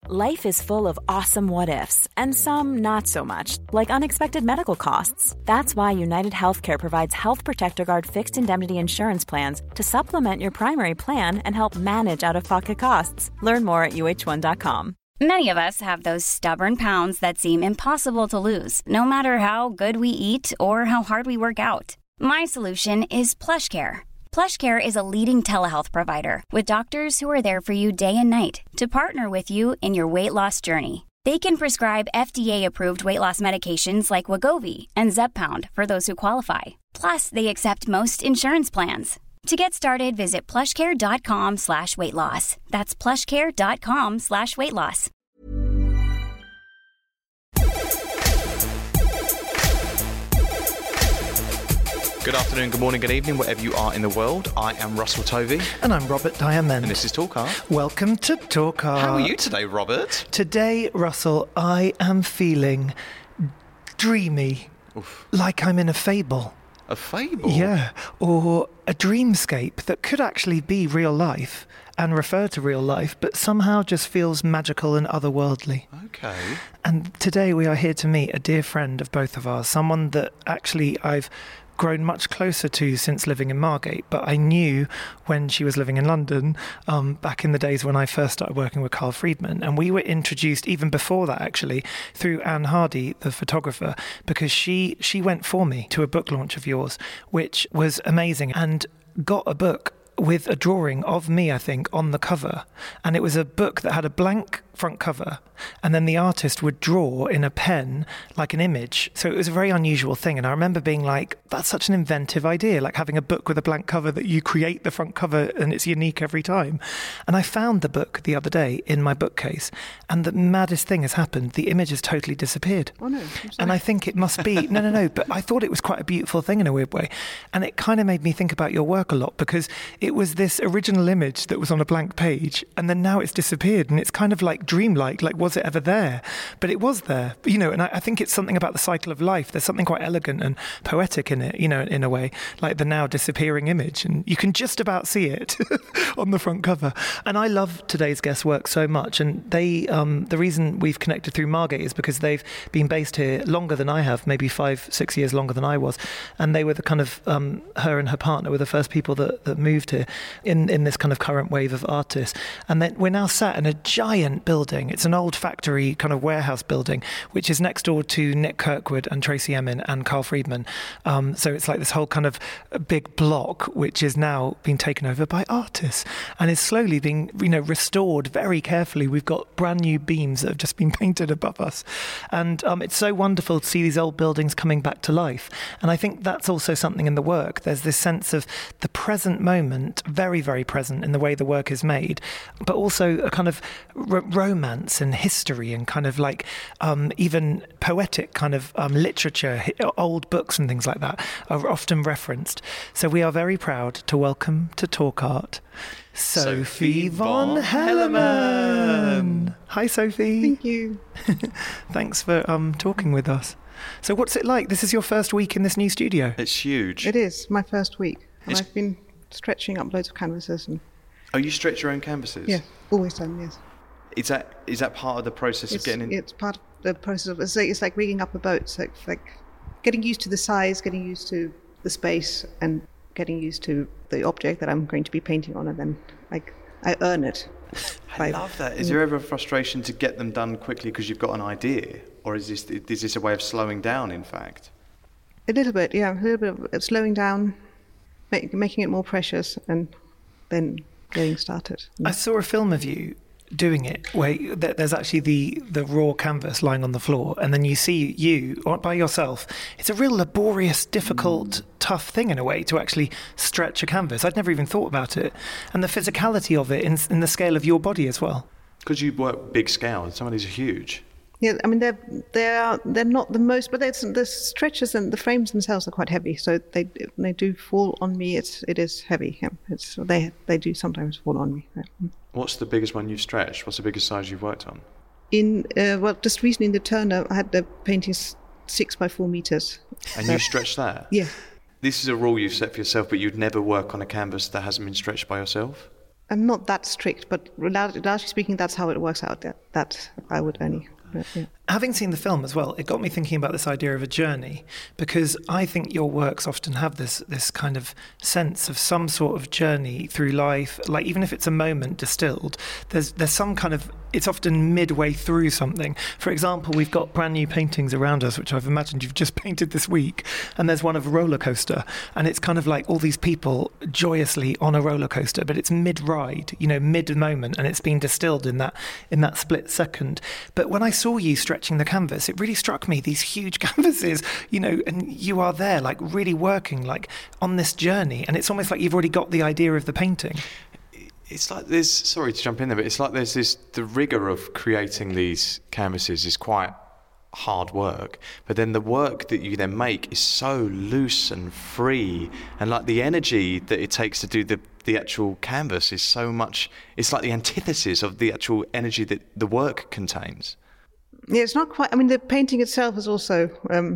Life is full of awesome what-ifs, and some not so much, like unexpected medical costs. That's why United Healthcare provides Health Protector Guard fixed indemnity insurance plans to supplement your primary plan and help manage out-of-pocket costs. Learn more at uh1.com. Many of us have those stubborn pounds that seem impossible to lose, no matter how good we eat or how hard we work out. My solution is PlushCare. PlushCare is a leading telehealth provider with doctors who are there for you day and night to partner with you in your weight loss journey. They can prescribe FDA-approved weight loss medications like Wegovy and Zepbound for those who qualify. Plus, they accept most insurance plans. To get started, visit plushcare.com/weightloss. That's plushcare.com/weightloss. Good afternoon, good morning, good evening, wherever you are in the world. I am Russell Tovey. And I'm Robert Diamond. And this is Talk Art. Welcome to Talk Art. How are you today, Robert? Today, Russell, I am feeling dreamy. Oof. Like I'm in a fable. A fable? Yeah, or a dreamscape that could actually be real life and refer to real life, but somehow just feels magical and otherworldly. Okay. And today we are here to meet a dear friend of both of ours, someone that actually I've grown much closer to since living in Margate, but I knew when she was living in London, back in the days when I first started working with Carl Friedman, and we were introduced even before that actually through Anne Hardy, the photographer, because she went for me to a book launch of yours, which was amazing, and got a book with a drawing of me, I think, on the cover, and it was a book that had a blank front cover, and then the artist would draw in a pen like an image. So it was a very unusual thing, and I remember being like, that's such an inventive idea, like having a book with a blank cover that you create the front cover and it's unique every time. And I found the book the other day in my bookcase, and the maddest thing has happened. The image has totally disappeared. Oh no. And I think it must be no, but I thought it was quite a beautiful thing in a weird way, and it kind of made me think about your work a lot, because it was this original image that was on a blank page, and then now it's disappeared, and it's kind of like dreamlike, like was it ever there? But it was there, you know, and I think it's something about the cycle of life. There's something quite elegant and poetic in it, you know, in a way, like the now disappearing image, and you can just about see it on the front cover. And I love today's guest work so much, and they, the reason we've connected through Margate is because they've been based here longer than I have, maybe 5-6 years longer than I was, and they were the kind of, her and her partner were the first people that moved here in this kind of current wave of artists. And then we're now sat in a giant building. It's an old factory kind of warehouse building, which is next door to Nick Kirkwood and Tracy Emin and Carl Friedman. So it's like this whole kind of big block, which is now being taken over by artists and is slowly being, you know, restored very carefully. We've got brand new beams that have just been painted above us. And it's so wonderful to see these old buildings coming back to life. And I think that's also something in the work. There's this sense of the present moment, very, very present in the way the work is made, but also a kind of romance and history and kind of like even poetic kind of literature, old books and things like that are often referenced. So we are very proud to welcome to Talk Art Sophie von Helleman. Hi, Sophie. Thank you. Thanks for talking with us. So what's it like? This is your first week in this new studio. It's huge. It is my first week, and I've been stretching up loads of canvases. And oh, you stretch your own canvases? yeah, always done. Yes. Is that part of the process of getting in? It's part of the process of it's like rigging up a boat. So it's like getting used to the size, getting used to the space, and getting used to the object that I'm going to be painting on, and then like I earn it. I love that. Is there ever a frustration to get them done quickly because you've got an idea, or is this a way of slowing down? In fact, A little bit, yeah, a little bit of slowing down, making it more precious, and then getting started. I saw a film of you doing it where there's actually the raw canvas lying on the floor, and then you see you by yourself. It's a real laborious, difficult, tough thing in a way to actually stretch a canvas. I'd never even thought about it, and the physicality of it in the scale of your body as well. Because you work big scale, and some of these are huge. Yeah, I mean they're not the most, but the stretchers and the frames themselves are quite heavy, so they do fall on me. It is heavy. Yeah. They do sometimes fall on me. Yeah. What's the biggest one you've stretched? What's the biggest size you've worked on? Just recently in the Turner, I had the painting 6 by 4 meters. And you stretched that? Yeah. This is a rule you've set for yourself, but you'd never work on a canvas that hasn't been stretched by yourself? I'm not that strict, but largely speaking, that's how it works out. That I would only. Yeah. Having seen the film as well, it got me thinking about this idea of a journey, because I think your works often have this kind of sense of some sort of journey through life. Like, even if it's a moment distilled, there's some kind of, it's often midway through something. For example, we've got brand new paintings around us, which I've imagined you've just painted this week, and there's one of a roller coaster, and it's kind of like all these people joyously on a roller coaster, but it's mid-ride, mid-moment, and it's been distilled in that split second. But when I saw you stretching the canvas, it really struck me, these huge canvases, and you are there, like, really working, like, on this journey, and it's almost like you've already got the idea of the painting. It's like there's, sorry to jump in there, but it's like there's the rigour of creating these canvases is quite hard work, but then the work that you then make is so loose and free, and like the energy that it takes to do the actual canvas is so much, it's like the antithesis of the actual energy that the work contains. Yeah, it's not quite. I mean, the painting itself is also,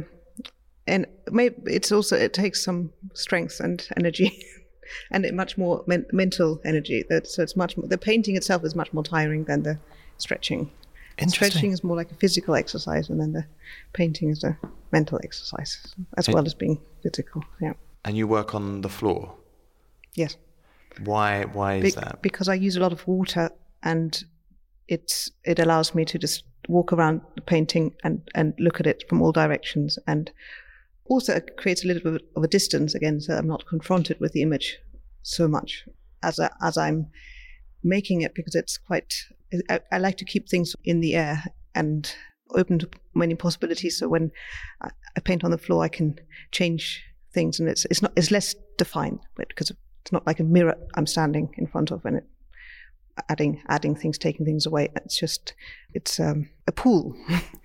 and maybe it takes some strength and energy, and much more mental energy. So it's much more. The painting itself is much more tiring than the stretching. Stretching is more like a physical exercise, and then the painting is a mental exercise, as well as being physical. Yeah. And you work on the floor? Yes. Why is that? Because I use a lot of water, and it allows me to just walk around the painting and look at it from all directions, and also it creates a little bit of a distance again, so I'm not confronted with the image so much as I'm making it, because it's quite. I like to keep things in the air and open to many possibilities. So when I paint on the floor, I can change things, and it's less defined, but because it's not like a mirror I'm standing in front of, and it adding things, taking things away. It's a pool.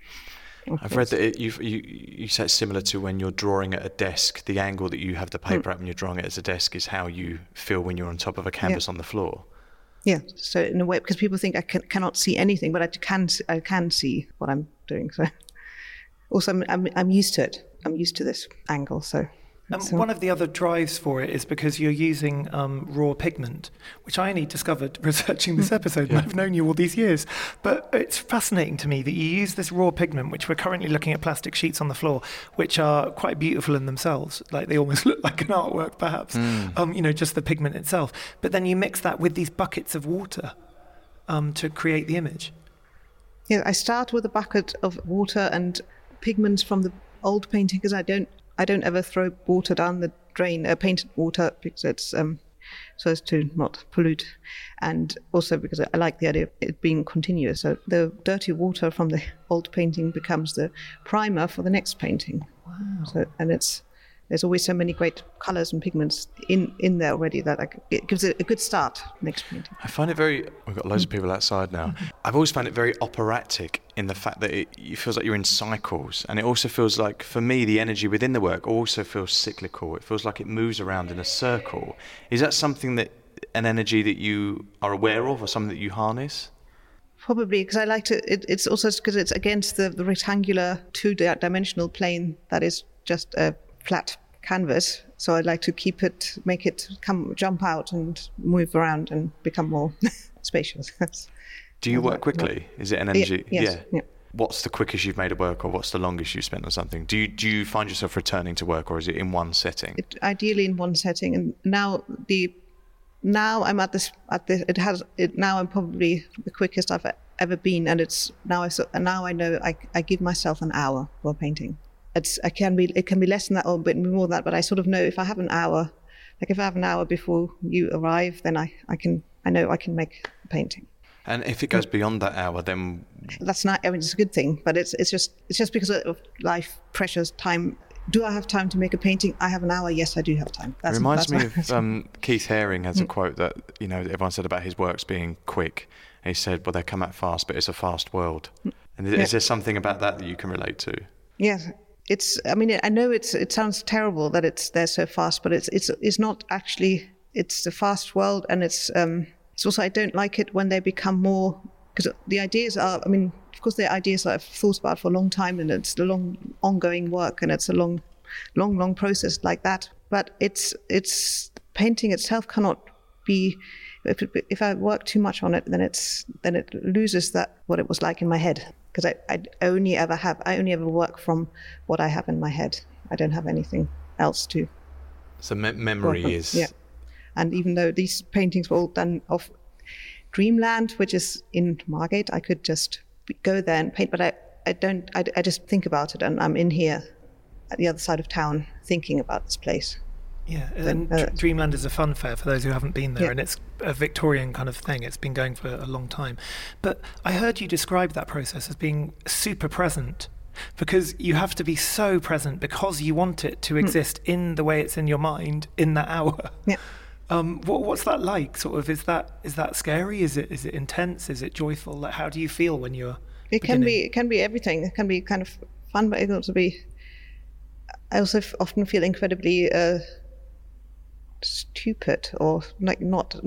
I've read that you say it's similar to when you're drawing at a desk. The angle that you have the paper at when you're drawing it as a desk is how you feel when you're on top of a canvas on the floor. Yeah, so in a way, because people think I cannot see anything, but I can see what I'm doing. So also I'm used to it. I'm used to this angle. So one of the other drives for it is because you're using raw pigment, which I only discovered researching this episode, and I've known you all these years. But it's fascinating to me that you use this raw pigment, which we're currently looking at plastic sheets on the floor, which are quite beautiful in themselves. Like, they almost look like an artwork, perhaps, just the pigment itself. But then you mix that with these buckets of water to create the image. Yeah, I start with a bucket of water and pigments from the old painting, because I don't ever throw water down the drain, painted water, because it's so as to not pollute, and also because I like the idea of it being continuous. So the dirty water from the old painting becomes the primer for the next painting. Wow! So, and there's always so many great colours and pigments in there already that it gives it a good start next painting. I find it we've got loads of people outside now. I've always found it very operatic in the fact that it feels like you're in cycles, and it also feels like, for me, the energy within the work also feels cyclical. It feels like it moves around in a circle. Is that an energy that you are aware of, or something that you harness? Probably, because I like to, it's also because it's against the rectangular two-dimensional plane that is just a flat canvas, so I'd like to make it jump out and move around and become more spacious. Do you work quickly? Is it an energy? Yes. Yeah. What's the quickest you've made a work, or what's the longest you've spent on something? Do you find yourself returning to work, or is it in one setting? Ideally in one setting, and now I'm at this. Now I'm probably the quickest I've ever been, and now I know I give myself an hour for painting. It can be less than that or a bit more than that, but I sort of know if I have an hour, like if I have an hour before you arrive, then I know I can make a painting. And if it goes beyond that hour, then that's not. I mean, it's a good thing, but it's just because of life pressures, time. Do I have time to make a painting? I have an hour. Yes, I do have time. It reminds me of Keith Haring has a quote that everyone said about his works being quick. And he said, "Well, they come out fast, but it's a fast world." And is there something about that you can relate to? Yes. I mean, I know it sounds terrible that they're so fast, but it's not actually. It's a fast world, and it's also, I don't like it when they become more, because the ideas are. I mean, of course, they're ideas that I've thought about for a long time, and it's a long, ongoing work, and it's a long process like that. But it's painting itself cannot be if I work too much on it, then it loses what it was like in my head, because I only ever work from what I have in my head. I don't have anything else to. So memory is. Yeah, and even though these paintings were all done of Dreamland, which is in Margate, I could just go there and paint, but I don't. I just think about it, and I'm in here at the other side of town thinking about this place. Yeah, and Dreamland is a fun fair for those who haven't been there, and it's a Victorian kind of thing. It's been going for a long time. But I heard you describe that process as being super present, because you have to be so present because you want it to exist in the way it's in your mind in that hour. Yeah. What's that like? Sort of, is that scary? Is it intense? Is it joyful? Like, how do you feel when you're? It can be everything. It can be kind of fun, but it can also be. I also often feel incredibly stupid, or like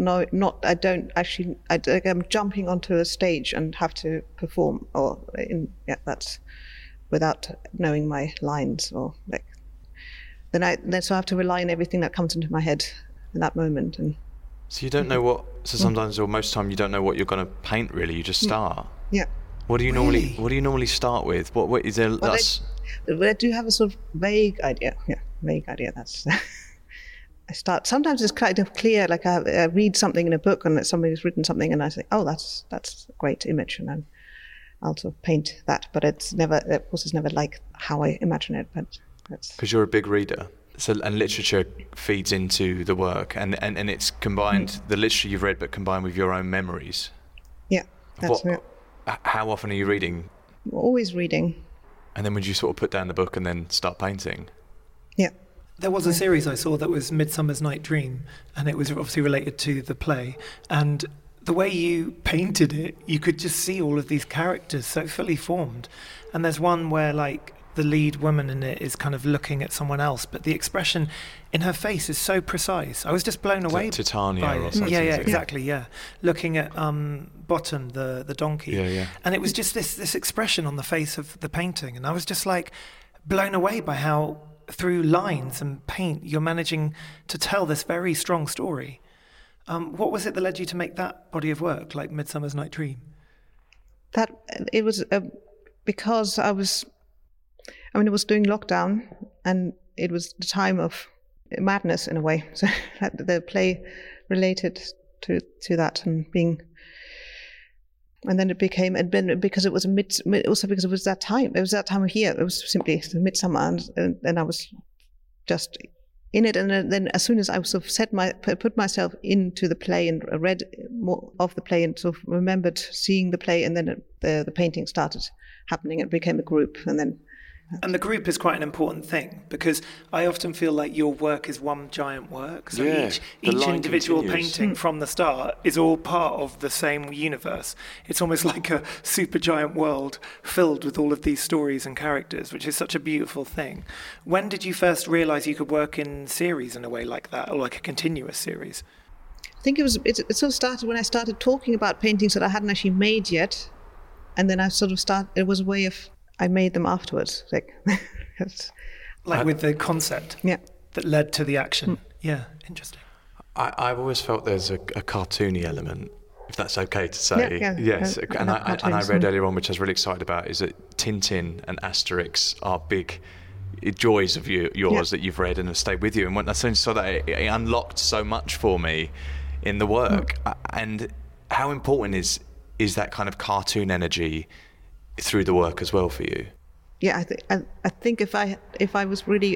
I'm jumping onto a stage and have to perform, or that's without knowing my lines, or like so I have to rely on everything that comes into my head in that moment. And so you don't know sometimes or most of the time you don't know what you're going to paint, really. You just start. Yeah. What do you normally start with? What is there? Well, I do have a sort of vague idea. Yeah, vague idea. That's. I start. Sometimes it's kind of clear. Like I read something in a book, and somebody's written something, and I say, "Oh, that's a great image," and then I'll sort of paint that. But it's never. Of course, it's never like how I imagine it. But that's because you're a big reader. So, and literature feeds into the work, and it's combined the literature you've read, but combined with your own memories. Yeah, that's it. How often are you reading? Always reading. And then would you sort of put down the book and then start painting? Yeah. There was a series I saw that was Midsummer's Night Dream, and it was obviously related to the play. And the way you painted it, you could just see all of these characters so fully formed. And there's one where, like, the lead woman in it is kind of looking at someone else, but the expression in her face is so precise. I was just blown away by Titania it. or something. Yeah, exactly, yeah. Looking at Bottom, the donkey. Yeah. And it was just this expression on the face of the painting. And I was just, like, blown away by how, through lines and paint, you're managing to tell this very strong story. What was it that led you to make that body of work, like Midsummer's Night Dream? It was because it was during lockdown, and it was the time of madness in a way. So the play related to that, and then it became, because it was also because it was that time. It was that time of year. It was simply midsummer, and I was just in it. And then as soon as I sort of put myself into the play and read more of the play and sort of remembered seeing the play, and then the painting started happening. It became a group, And the group is quite an important thing, because I often feel like your work is one giant work. So each individual painting from the start is all part of the same universe. It's almost like a super giant world filled with all of these stories and characters, which is such a beautiful thing. When did you first realise you could work in series in a way like that, or like a continuous series? I think it sort of started when I started talking about paintings that I hadn't actually made yet. And then I sort of it was a way of, I made them afterwards, like with the concept that led to the action. Yeah, interesting. I've always felt there's a cartoony element, if that's okay to say. Yeah. Yes, and I read earlier on, which I was really excited about, is that Tintin and Asterix are big joys of yours that you've read and have stayed with you. And when I saw that, it unlocked so much for me in the work. And how important is that kind of cartoon energy through the work as well for you? Yeah, I think if I was really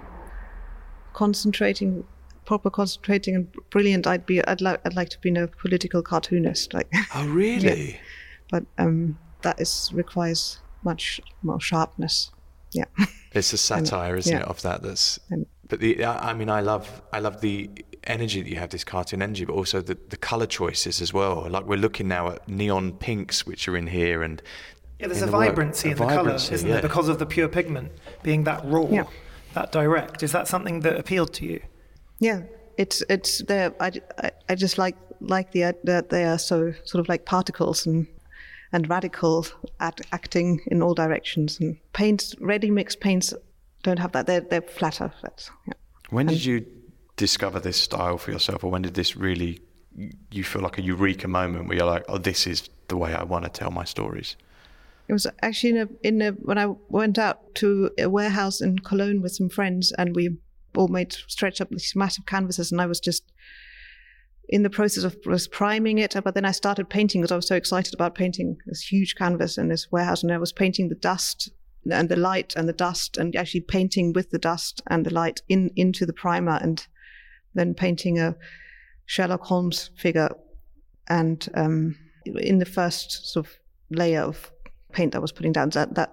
concentrating and brilliant, I'd like to be a political cartoonist. Like. Oh, really? Yeah. But that requires much more sharpness. Yeah. It's a satire, isn't it, of that? But I love the energy that you have, this cartoon energy, but also the colour choices as well. Like, we're looking now at neon pinks, which are in here, and there's a vibrancy in the colour, isn't there? Because of the pure pigment being that raw, that direct. Is that something that appealed to you? Yeah, it's there. I just like that they are so sort of like particles and radical acting in all directions. And ready-mixed paints don't have that. They're flatter. When did you discover this style for yourself, or when did this really you feel like a eureka moment where you're like, oh, this is the way I want to tell my stories? It was actually when I went out to a warehouse in Cologne with some friends, and we all stretched up these massive canvases, and I was just in the process of priming it, but then I started painting because I was so excited about painting this huge canvas in this warehouse, and I was painting the dust and the light and the dust, and actually painting with the dust and the light into the primer, and then painting a Sherlock Holmes figure, and in the first sort of layer of paint I was putting down,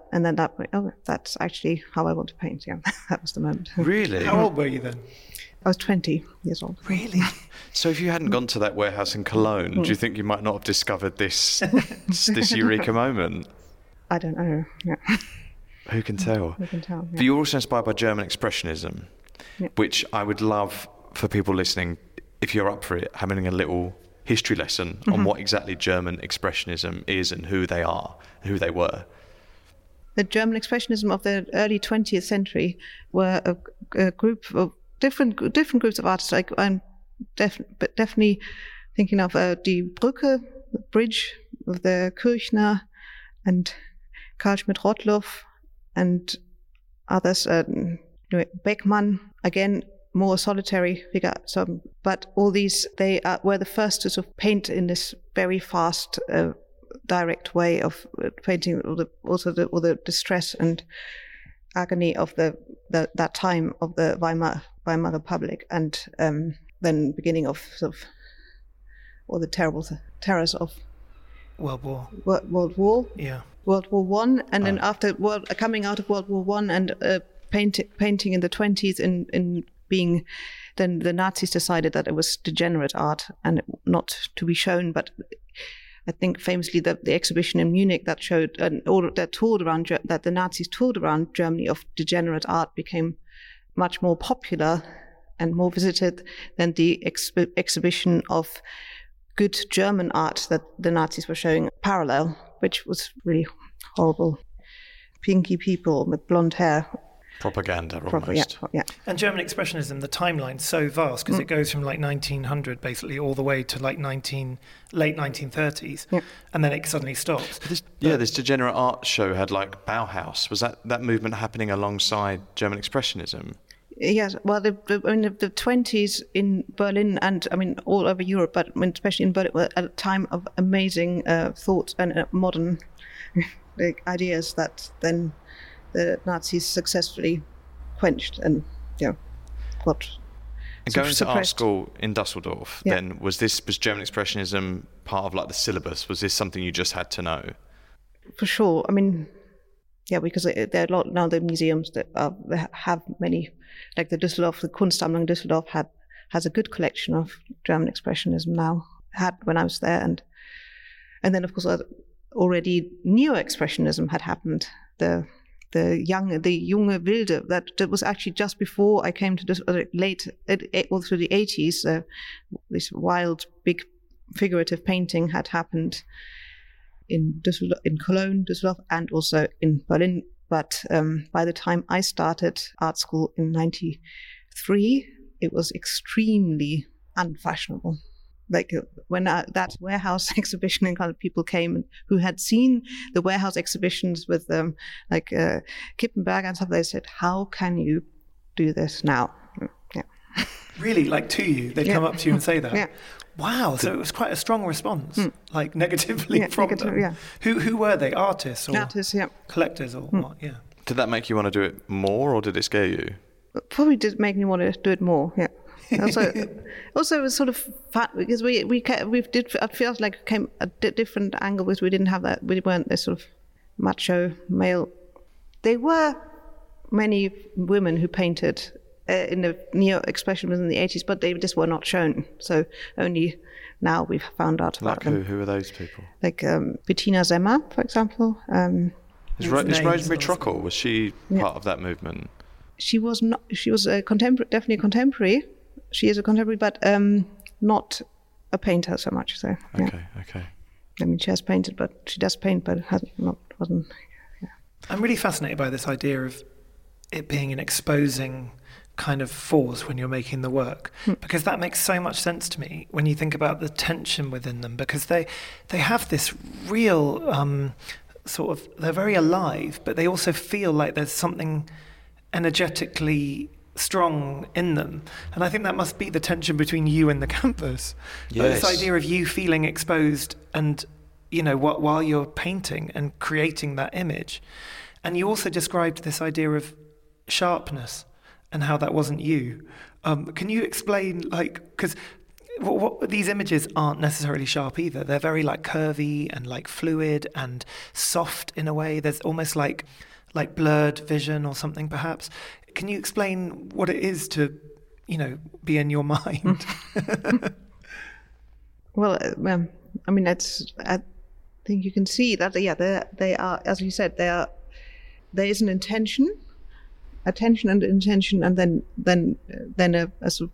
that's actually how I want to paint. Yeah, that was the moment. Really? How old were you then? I was 20 years old. Really? So if you hadn't gone to that warehouse in Cologne, do you think you might not have discovered this eureka moment? I don't know. Yeah. Who can tell? Who can tell? Yeah. But you're also inspired by German Expressionism, which I would love for people listening, if you're up for it, having a little history lesson on what exactly German Expressionism is and who they are, who they were. The German Expressionism of the early 20th century were a group of different groups of artists. Like I'm definitely thinking of Die Brücke, the bridge of the Kirchner, and Karl Schmidt-Rottluff, and others. Beckmann, again, more solitary figure. But all these, they were the first to sort of paint in this very fast, direct way of painting all the distress and agony of that time of the Weimar Republic, and then beginning of sort of all the terrible terrors of World War. World War. Yeah. World War One, and then after coming out of World War One and painting in the 20s in being, then the Nazis decided that it was degenerate art and not to be shown. But I think famously the exhibition in Munich that showed that the Nazis toured around Germany of degenerate art became much more popular and more visited than the exhibition of good German art that the Nazis were showing parallel, which was really horrible. Pinky people with blonde hair. Propaganda, almost. Yeah. And German Expressionism, the timeline's so vast because it goes from like 1900 basically all the way to like late 1930s, and then it suddenly stops. This degenerate art show had like Bauhaus. Was that movement happening alongside German Expressionism? Yes, well, the 20s in Berlin and all over Europe, but especially in Berlin, were a time of amazing thought and modern ideas that then the Nazis successfully quenched and got. And going to art school in Dusseldorf, then was German Expressionism part of like the syllabus? Was this something you just had to know? For sure. Because there are a lot now. The museums that have many, like the Kunstsammlung Düsseldorf has a good collection of German Expressionism now. Had when I was there, and then of course already Neo-Expressionism had happened. The Junge Wilde, that was actually just before I came to this late all through the 80s. This wild, big, figurative painting had happened in Cologne, Düsseldorf, and also in Berlin. But by the time I started art school in '93, it was extremely unfashionable. Like when that warehouse exhibition and kind of people came who had seen the warehouse exhibitions with Kippenberger and stuff, they said, "How can you do this now?" Yeah. Really, like to you, they'd come up to you and say that. Yeah. Wow, so it was quite a strong response, like negatively from them. Yeah. Who were they? Artists or collectors or what? Yeah. Did that make you want to do it more, or did it scare you? It probably did make me want to do it more. Yeah. Also, it was sort of fun because we did. I feel like it came a different angle because we didn't have that. We weren't this sort of macho male. There were many women who painted in the Neo-Expressionism in the 80s, but they just were not shown. So only now we've found out about them. Who are those people? Like Bettina Semmer, for example. Is Rosemary Truckle, was she part of that movement? She was not. She was a contemporary, definitely a contemporary. She is a contemporary, but not a painter so much. So okay. She has painted, but she does paint, but wasn't. Yeah. I'm really fascinated by this idea of it being an exposing kind of force when you're making the work, because that makes so much sense to me when you think about the tension within them, because they have this real sort of, they're very alive, but they also feel like there's something energetically strong in them. And I think that must be the tension between you and the canvas. Yes. This idea of you feeling exposed and, you know, while you're painting and creating that image. And you also described this idea of sharpness and how that wasn't you. Can you explain, like, because these images aren't necessarily sharp either. They're very like curvy and like fluid and soft in a way. There's almost like blurred vision or something perhaps. Can you explain what it is to, you know, be in your mind? Well, I mean, I think you can see that, they are, as you said, there is an intention and intention, and then a sort of,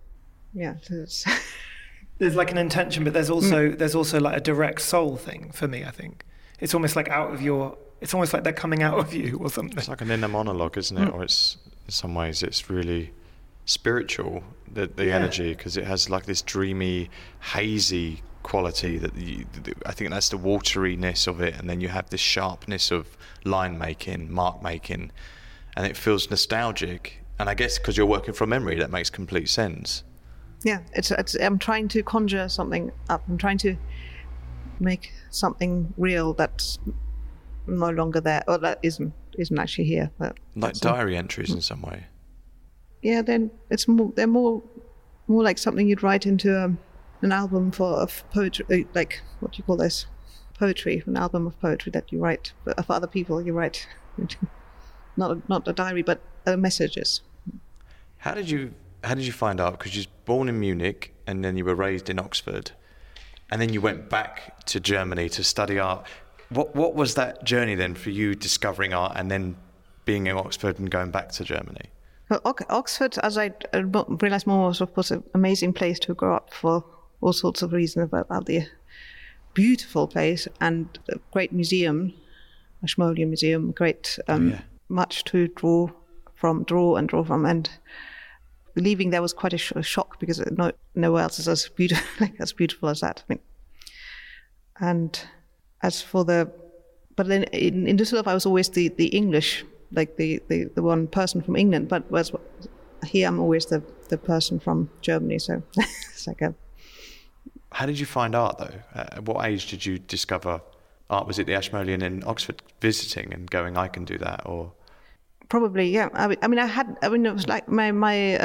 There's like an intention, but there's also like a direct soul thing for me, I think. It's almost like it's almost like they're coming out of you or something. It's like an inner monologue, isn't it? Or it's, in some ways, it's really spiritual, the energy, because it has like this dreamy, hazy quality that I think that's the wateriness of it, and then you have this sharpness of line making, mark making, and it feels nostalgic. And I guess because you're working from memory, that makes complete sense. Yeah, it's I'm trying to conjure something up. I'm trying to make something real that's no longer there, or that isn't actually here. But like diary entries in some way. Yeah, then they're more like something you'd write into an album of poetry, like, what do you call this? Poetry, an album of poetry that you write for other people. You write not a diary, but messages. How did you find art? Because you were born in Munich and then you were raised in Oxford, and then you went back to Germany to study art. What was that journey then for you, discovering art and then being in Oxford and going back to Germany? Well, Oxford, as I realised more, was of course an amazing place to grow up for all sorts of reasons, about the beautiful place and a great museum, Ashmolean Museum, great, much to draw from, and leaving there was quite a shock, because nowhere else is as beautiful as that, I think. And as for but then in Düsseldorf I was always the English, like the one person from England, but here I'm always the person from Germany, so it's like a... How did you find art though? At what age did you discover art? Was it the Ashmolean in Oxford visiting and going, I can do that, or...? Probably, yeah. I mean, it was like my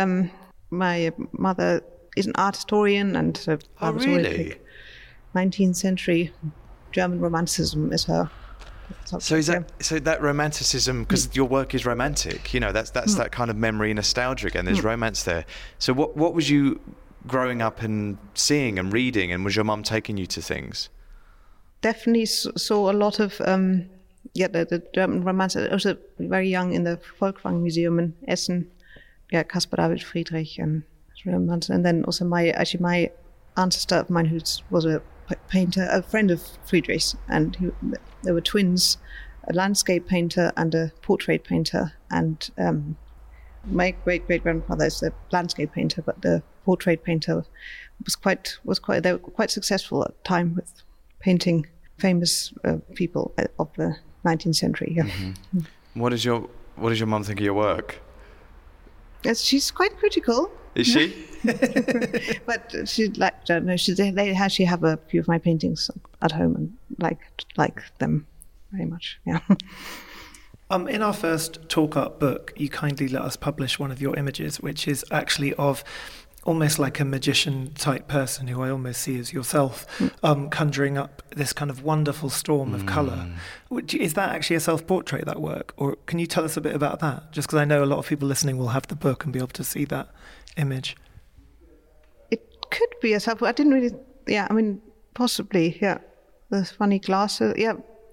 mother is an art historian, and so I was really? Like 19th century German Romanticism is her. So that romanticism, because your work is romantic, you know, that's that kind of memory nostalgia again. There's romance there. So what was you growing up and seeing and reading, and was your mum taking you to things? Definitely saw a lot of. The German romance. I was very young in the Volkwang Museum in Essen. Yeah, Caspar David Friedrich and romance. And then also my ancestor of mine, who was a painter, a friend of Friedrich's, and they were twins, a landscape painter and a portrait painter. And my great-great-grandfather is the landscape painter, but the portrait painter they were quite successful at the time with painting famous people of the 19th century. Yeah. Mm-hmm. What does your mum think of your work? Yes, she's quite critical. Is she? But she they actually have a few of my paintings at home and like them very much. Yeah. In our first Talk Art book, you kindly let us publish one of your images, which is actually of almost like a magician type person, who I almost see as yourself, conjuring up this kind of wonderful storm of colour. Is that actually a self-portrait, that work? Or can you tell us a bit about that? Just because I know a lot of people listening will have the book and be able to see that image. It could be a self-portrait. I didn't really... Yeah, I mean, possibly, yeah. The funny glasses, yeah.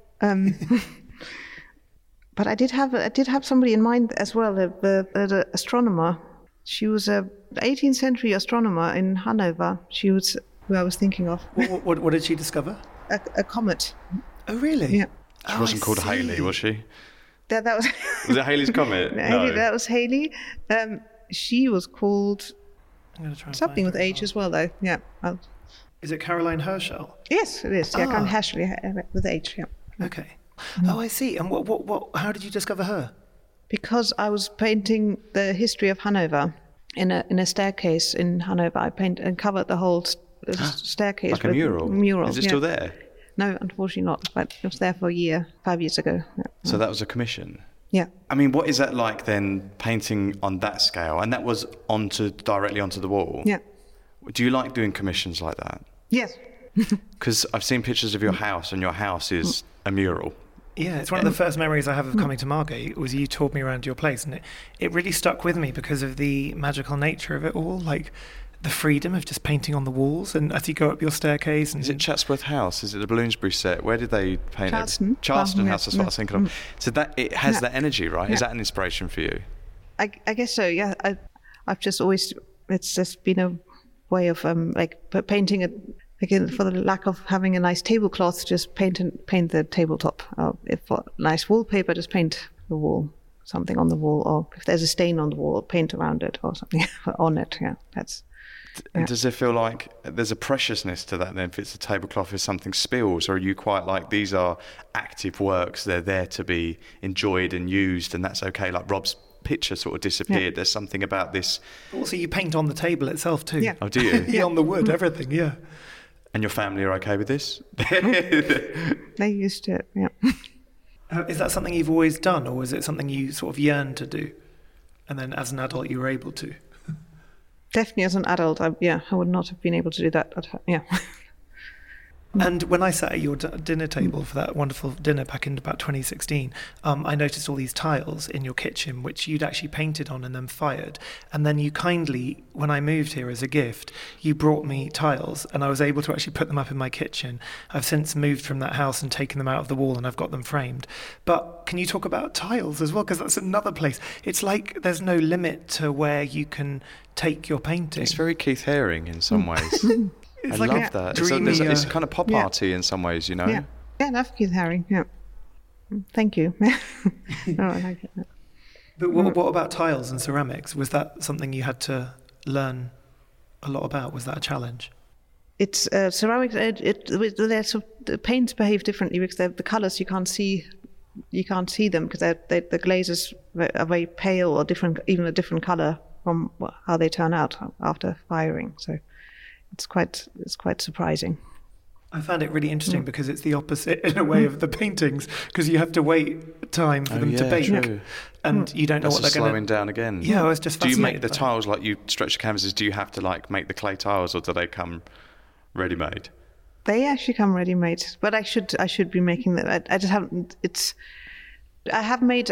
But I did have somebody in mind as well, the astronomer. She was a 18th century astronomer in Hanover. She was who I was thinking of. What did she discover? A comet. Oh, really? Yeah. She wasn't called Halley, was she? That was... Was it Halley's Comet? No. That was Halley. She was called I'm going to try and something find with her H as well, though. Yeah. Is it Caroline Herschel? Yes, it is. Yeah, Ah. Ashley with H. Yeah. Okay. Oh, I see. And what? How did you discover her? Because I was painting the history of Hanover in a staircase in Hanover. I covered the whole staircase Like a with mural? Is it still there? No, unfortunately not. But it was there for a year, 5 years ago. Yeah. So that was a commission? Yeah. I mean, what is that like then, painting on that scale? And that was directly onto the wall? Yeah. Do you like doing commissions like that? Yes. Because I've seen pictures of your house, and your house is a mural. Yeah, it's one of the first memories I have of coming to Margate was you toured me around your place, and it really stuck with me because of the magical nature of it all, like the freedom of just painting on the walls, and as you go up your staircase. And Is it Chatsworth House? Is it the Bloomsbury set? Where did they paint it? Charleston. Charleston Oh, House, that's yeah. what I was thinking of. So that it has Yeah. that energy, right? Yeah. Is that an inspiration for you? I guess so. Yeah. I've just always. It's just been a way of painting it. Again, for the lack of having a nice tablecloth, just paint the tabletop. If for nice wallpaper, just paint the wall, something on the wall, or if there's a stain on the wall, paint around it or something on it. Yeah, that's. And does it feel like there's a preciousness to that then? If it's a tablecloth, if something spills, or are you quite like these are active works, they're there to be enjoyed and used, and that's okay? Like Rob's picture sort of disappeared. There's something about this. Also, you paint on the table itself too. Yeah. Oh, do you? Yeah, on the wood, everything. Yeah. And your family are okay with this? They used to. Yeah. Is that something you've always done, or is it something you sort of yearned to do, and then as an adult you were able to? Definitely as an adult, I would not have been able to do that. Yeah. And when I sat at your dinner table for that wonderful dinner back in about 2016, I noticed all these tiles in your kitchen, which you'd actually painted on and then fired. And then you kindly, when I moved here as a gift, you brought me tiles, and I was able to actually put them up in my kitchen. I've since moved from that house and taken them out of the wall, and I've got them framed. But can you talk about tiles as well? Because that's another place. It's like there's no limit to where you can take your painting. It's very Keith Haring in some ways. It's I like love that. It's kind of pop arty in some ways, you know? Yeah. Yeah, I love Keith Haring. Yeah. Thank you. No, I like it. But what about tiles and ceramics? Was that something you had to learn a lot about? Was that a challenge? It's ceramics. The paints behave differently because the colours you can't see them because the glazes are very pale or different, even a different colour from how they turn out after firing. So it's quite surprising. I found it really interesting because it's the opposite in a way of the paintings, because you have to wait time for them to bake, true. and you don't know That's what they're slowing going to. down again. Yeah, I was just Do you make fascinated the by it. tiles like you stretch the canvases? Do you have to like make the clay tiles, or do they come ready-made? They actually come ready-made, but I should be making them. I just haven't. I've made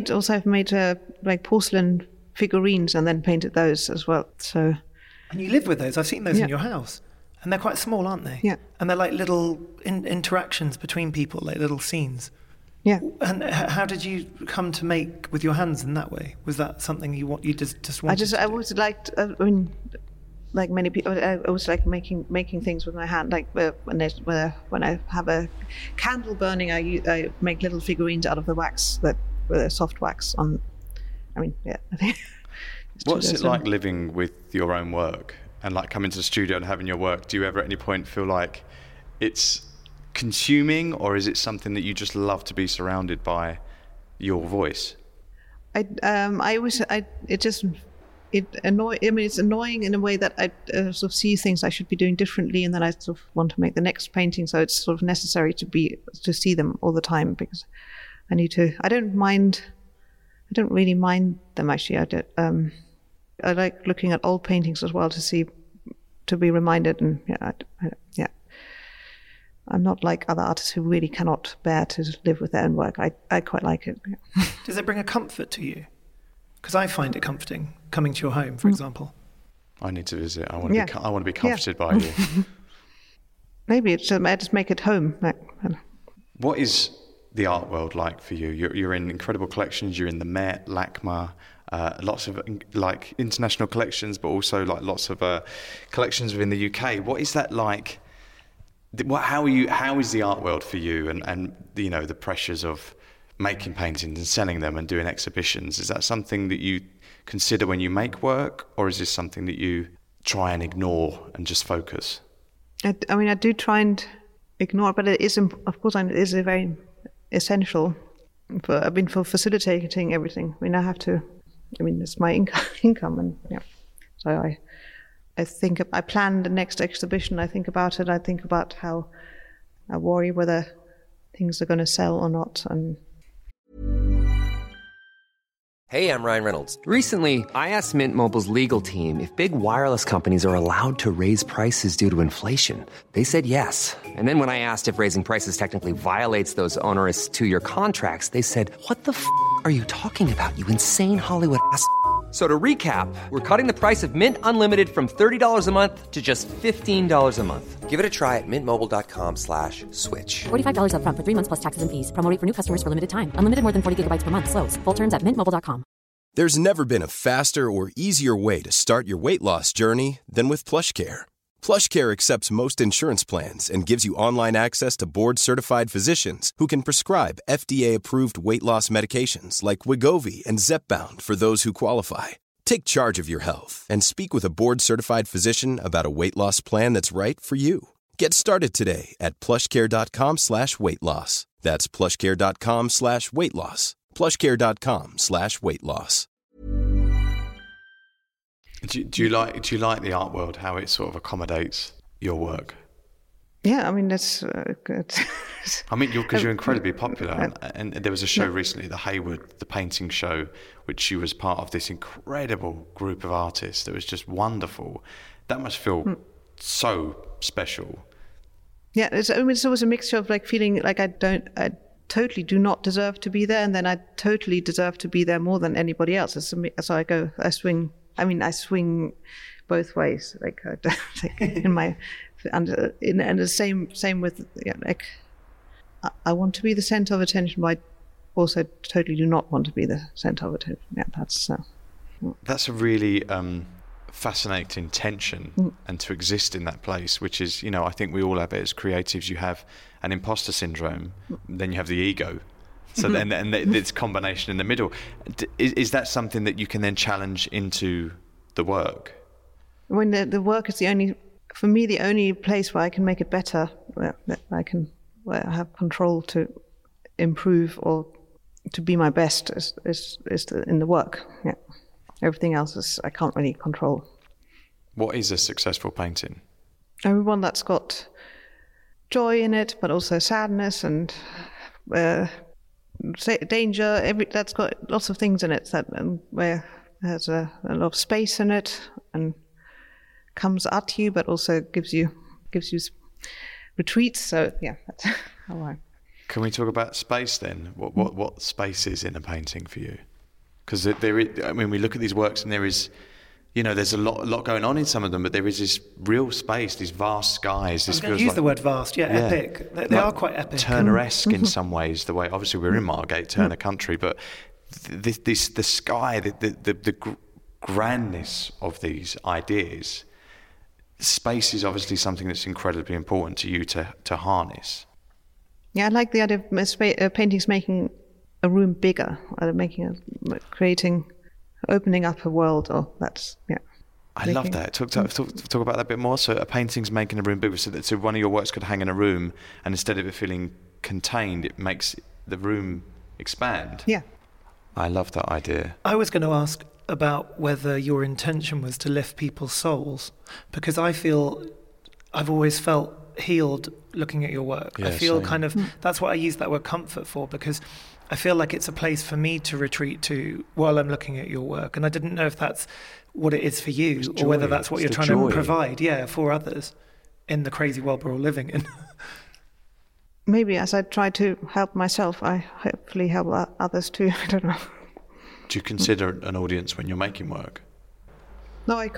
like porcelain figurines and then painted those as well. So. And you live with those. I've seen those Yeah. in your house. And they're quite small, aren't they? Yeah. And they're like little interactions between people, like little scenes. Yeah. And how did you come to make with your hands in that way? Was that something you just wanted to I do? always liked. Like many people, I always like making things with my hand. Like when I have a candle burning, I make little figurines out of the wax, with a soft wax on. I mean, yeah. I think. What's it like living with your own work and like coming to the studio and having your work? Do you ever at any point feel like it's consuming, or is it something that you just love to be surrounded by your voice? It's annoying in a way that I sort of see things I should be doing differently, and then I sort of want to make the next painting. So it's sort of necessary to see them all the time because I need to. I don't really mind them actually. I like looking at old paintings as well to be reminded. And yeah, I'm not like other artists who really cannot bear to live with their own work. I quite like it. Yeah. Does it bring a comfort to you? Because I find it comforting coming to your home, for example. I need to visit. I want to be comforted by you. Maybe it's I just make it home. What is the art world like for you? You're in incredible collections. You're in the Met, LACMA, lots of like international collections, but also like lots of collections within the UK. What is that like? How is the art world for you? And you know the pressures of making paintings and selling them and doing exhibitions, is that something that you consider when you make work, or is this something that you try and ignore and just focus? I mean, I do try and ignore it, but it is, of course, it is a very essential for facilitating everything. I mean, it's my income, and yeah. So I plan the next exhibition. I think about it. I think about how I worry whether things are going to sell or not. And Hey, I'm Ryan Reynolds. Recently, I asked Mint Mobile's legal team if big wireless companies are allowed to raise prices due to inflation. They said yes. And then when I asked if raising prices technically violates those onerous 2-year contracts, they said, "What the f*** are you talking about, you insane Hollywood ass?" So to recap, we're cutting the price of Mint Unlimited from $30 a month to just $15 a month. Give it a try at mintmobile.com/switch. $45 up front for 3 months plus taxes and fees. Promo rate for new customers for limited time. Unlimited more than 40 gigabytes per month. Slows full terms at mintmobile.com. There's never been a faster or easier way to start your weight loss journey than with PlushCare. PlushCare accepts most insurance plans and gives you online access to board-certified physicians who can prescribe FDA-approved weight loss medications like Wegovy and Zepbound for those who qualify. Take charge of your health and speak with a board-certified physician about a weight loss plan that's right for you. Get started today at plushcare.com/weight-loss. That's plushcare.com/weight-loss. plushcare.com/weight-loss. Do you like the art world, how it sort of accommodates your work? yeah, I mean, that's good. I mean, because you're incredibly popular, and there was a show recently, the Hayward, the painting show, which she was part of this incredible group of artists that was just wonderful. That must feel so special. Yeah, it's always a mixture of like feeling like I totally do not deserve to be there, and then I totally deserve to be there more than anybody else. So I swing both ways. Like in my, and the same with like I want to be the center of attention, but I also totally do not want to be the center of attention. Yeah, that's a really fascinating tension, and to exist in that place, which is, I think we all have it as creatives. You have an imposter syndrome, then you have the ego. So then, and this combination in the middle, is that something that you can then challenge into the work? When the work is the only place where I can make it better, where I have control to improve or to be my best is in the work. Yeah, everything else I can't really control. What is a successful painting? One that's got joy in it, but also sadness and danger. That's got lots of things in it where there's a lot of space in it and comes at you, but also gives you retreats. So yeah, that's how I. Can we talk about space then? What space is in a painting for you? Because we look at these works and there is, there's a lot going on in some of them, but there is this real space, these vast skies. I was going to use the word vast, epic. They are quite epic. Turner-esque in some ways, the way, obviously we're in Margate, Turner country, but the sky, the grandness of these ideas, space is obviously something that's incredibly important to you to harness. Yeah, I like the idea of paintings making a room bigger, opening up a world. I love that. Talk about that a bit more. So a painting's making a room bigger, so one of your works could hang in a room, and instead of it feeling contained, it makes the room expand. Yeah. I love that idea. I was going to ask about whether your intention was to lift people's souls, because I've always felt healed looking at your work. Yeah, I feel same. That's what I use that word comfort for, because I feel like it's a place for me to retreat to while I'm looking at your work. And I didn't know if that's what it is for you, or whether that's what you're trying to provide, for others in the crazy world we're all living in. Maybe as I try to help myself, I hopefully help others too. I don't know. Do you consider an audience when you're making work? No, I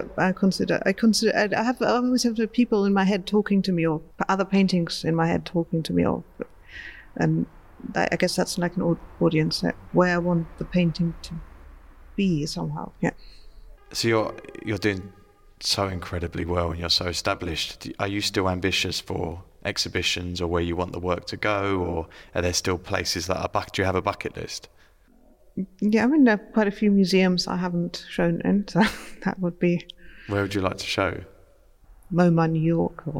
always have people in my head talking to me, or other paintings in my head talking to me, and I guess that's like an audience where I want the painting to be somehow. Yeah. So you're doing so incredibly well, and you're so established. Are you still ambitious for exhibitions or where you want the work to go, or are there still places that do you have a bucket list? Yeah, I mean, there are quite a few museums I haven't shown in, so that would be... Where would you like to show? MoMA, New York, or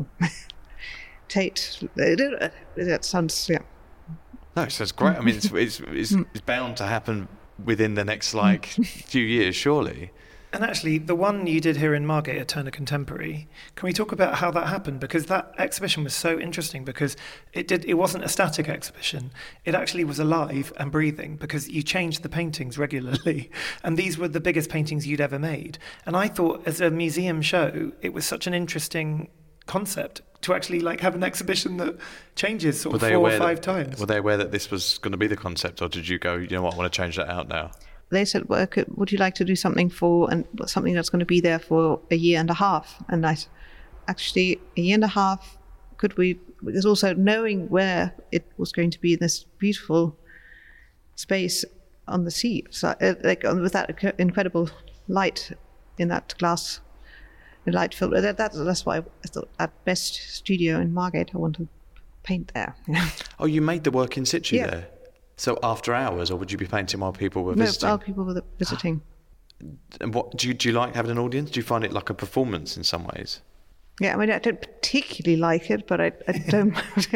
Tate. That sounds, yeah. No, it sounds great. I mean, it's bound to happen within the next, few years, surely. And actually, the one you did here in Margate at Turner Contemporary, can we talk about how that happened? Because that exhibition was so interesting, because it wasn't a static exhibition. It actually was alive and breathing, because you changed the paintings regularly. And these were the biggest paintings you'd ever made. And I thought, as a museum show, it was such an interesting concept to actually have an exhibition that changes sort of 4 or 5 times. Were they aware that this was going to be the concept, or did you go, you know what, I want to change that out now? They said, well, would you like to do something something that's going to be there for a year and a half? And I actually, a year and a half, could we, because also knowing where it was going to be in this beautiful space on the sea, so with that incredible light in that glass light film, that's why I thought at best studio in Margate, I want to paint there. Yeah. Oh, you made the work in situ Yeah. there? So after hours, or would you be painting while people were visiting? No, while people were visiting. And what do you like having an audience? Do you find it like a performance in some ways? Yeah, I mean, I don't particularly like it, but I don't.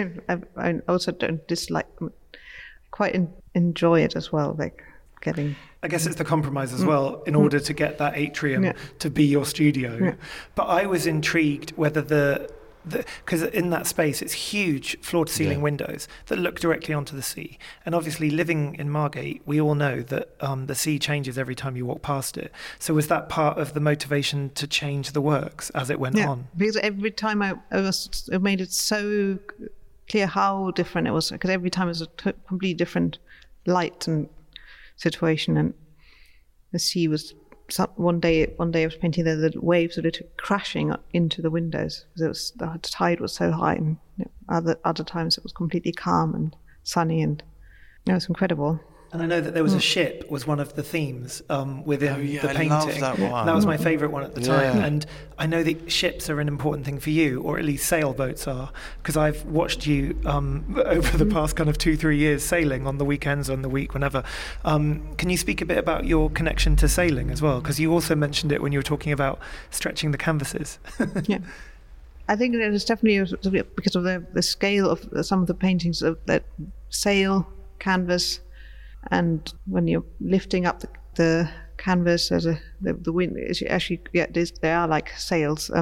I also don't dislike. Quite enjoy it as well, getting. I guess it's the compromise as well, in order to get that atrium to be your studio. Yeah. But I was intrigued whether because in that space it's huge floor-to-ceiling windows that look directly onto the sea, and obviously living in Margate, we all know that the sea changes every time you walk past it. So was that part of the motivation to change the works as it went on? Because every time I made it so clear how different it was, because every time it was a completely different light and situation, and the sea was. One day I was painting there, the waves were literally crashing into the windows because the tide was so high, and other times it was completely calm and sunny, and it was incredible. And I know that there was a ship was one of the themes within the painting. I love that one. That was my favourite one at the time. And I know that ships are an important thing for you, or at least sailboats are, because I've watched you over the past kind of 2-3 years sailing on the weekends, on the week, whenever. Can you speak a bit about your connection to sailing as well? Because you also mentioned it when you were talking about stretching the canvases. Yeah. I think it is definitely because of the scale of some of the paintings that sail, canvas. And when you're lifting up the canvas, as the wind is actually they are like sails,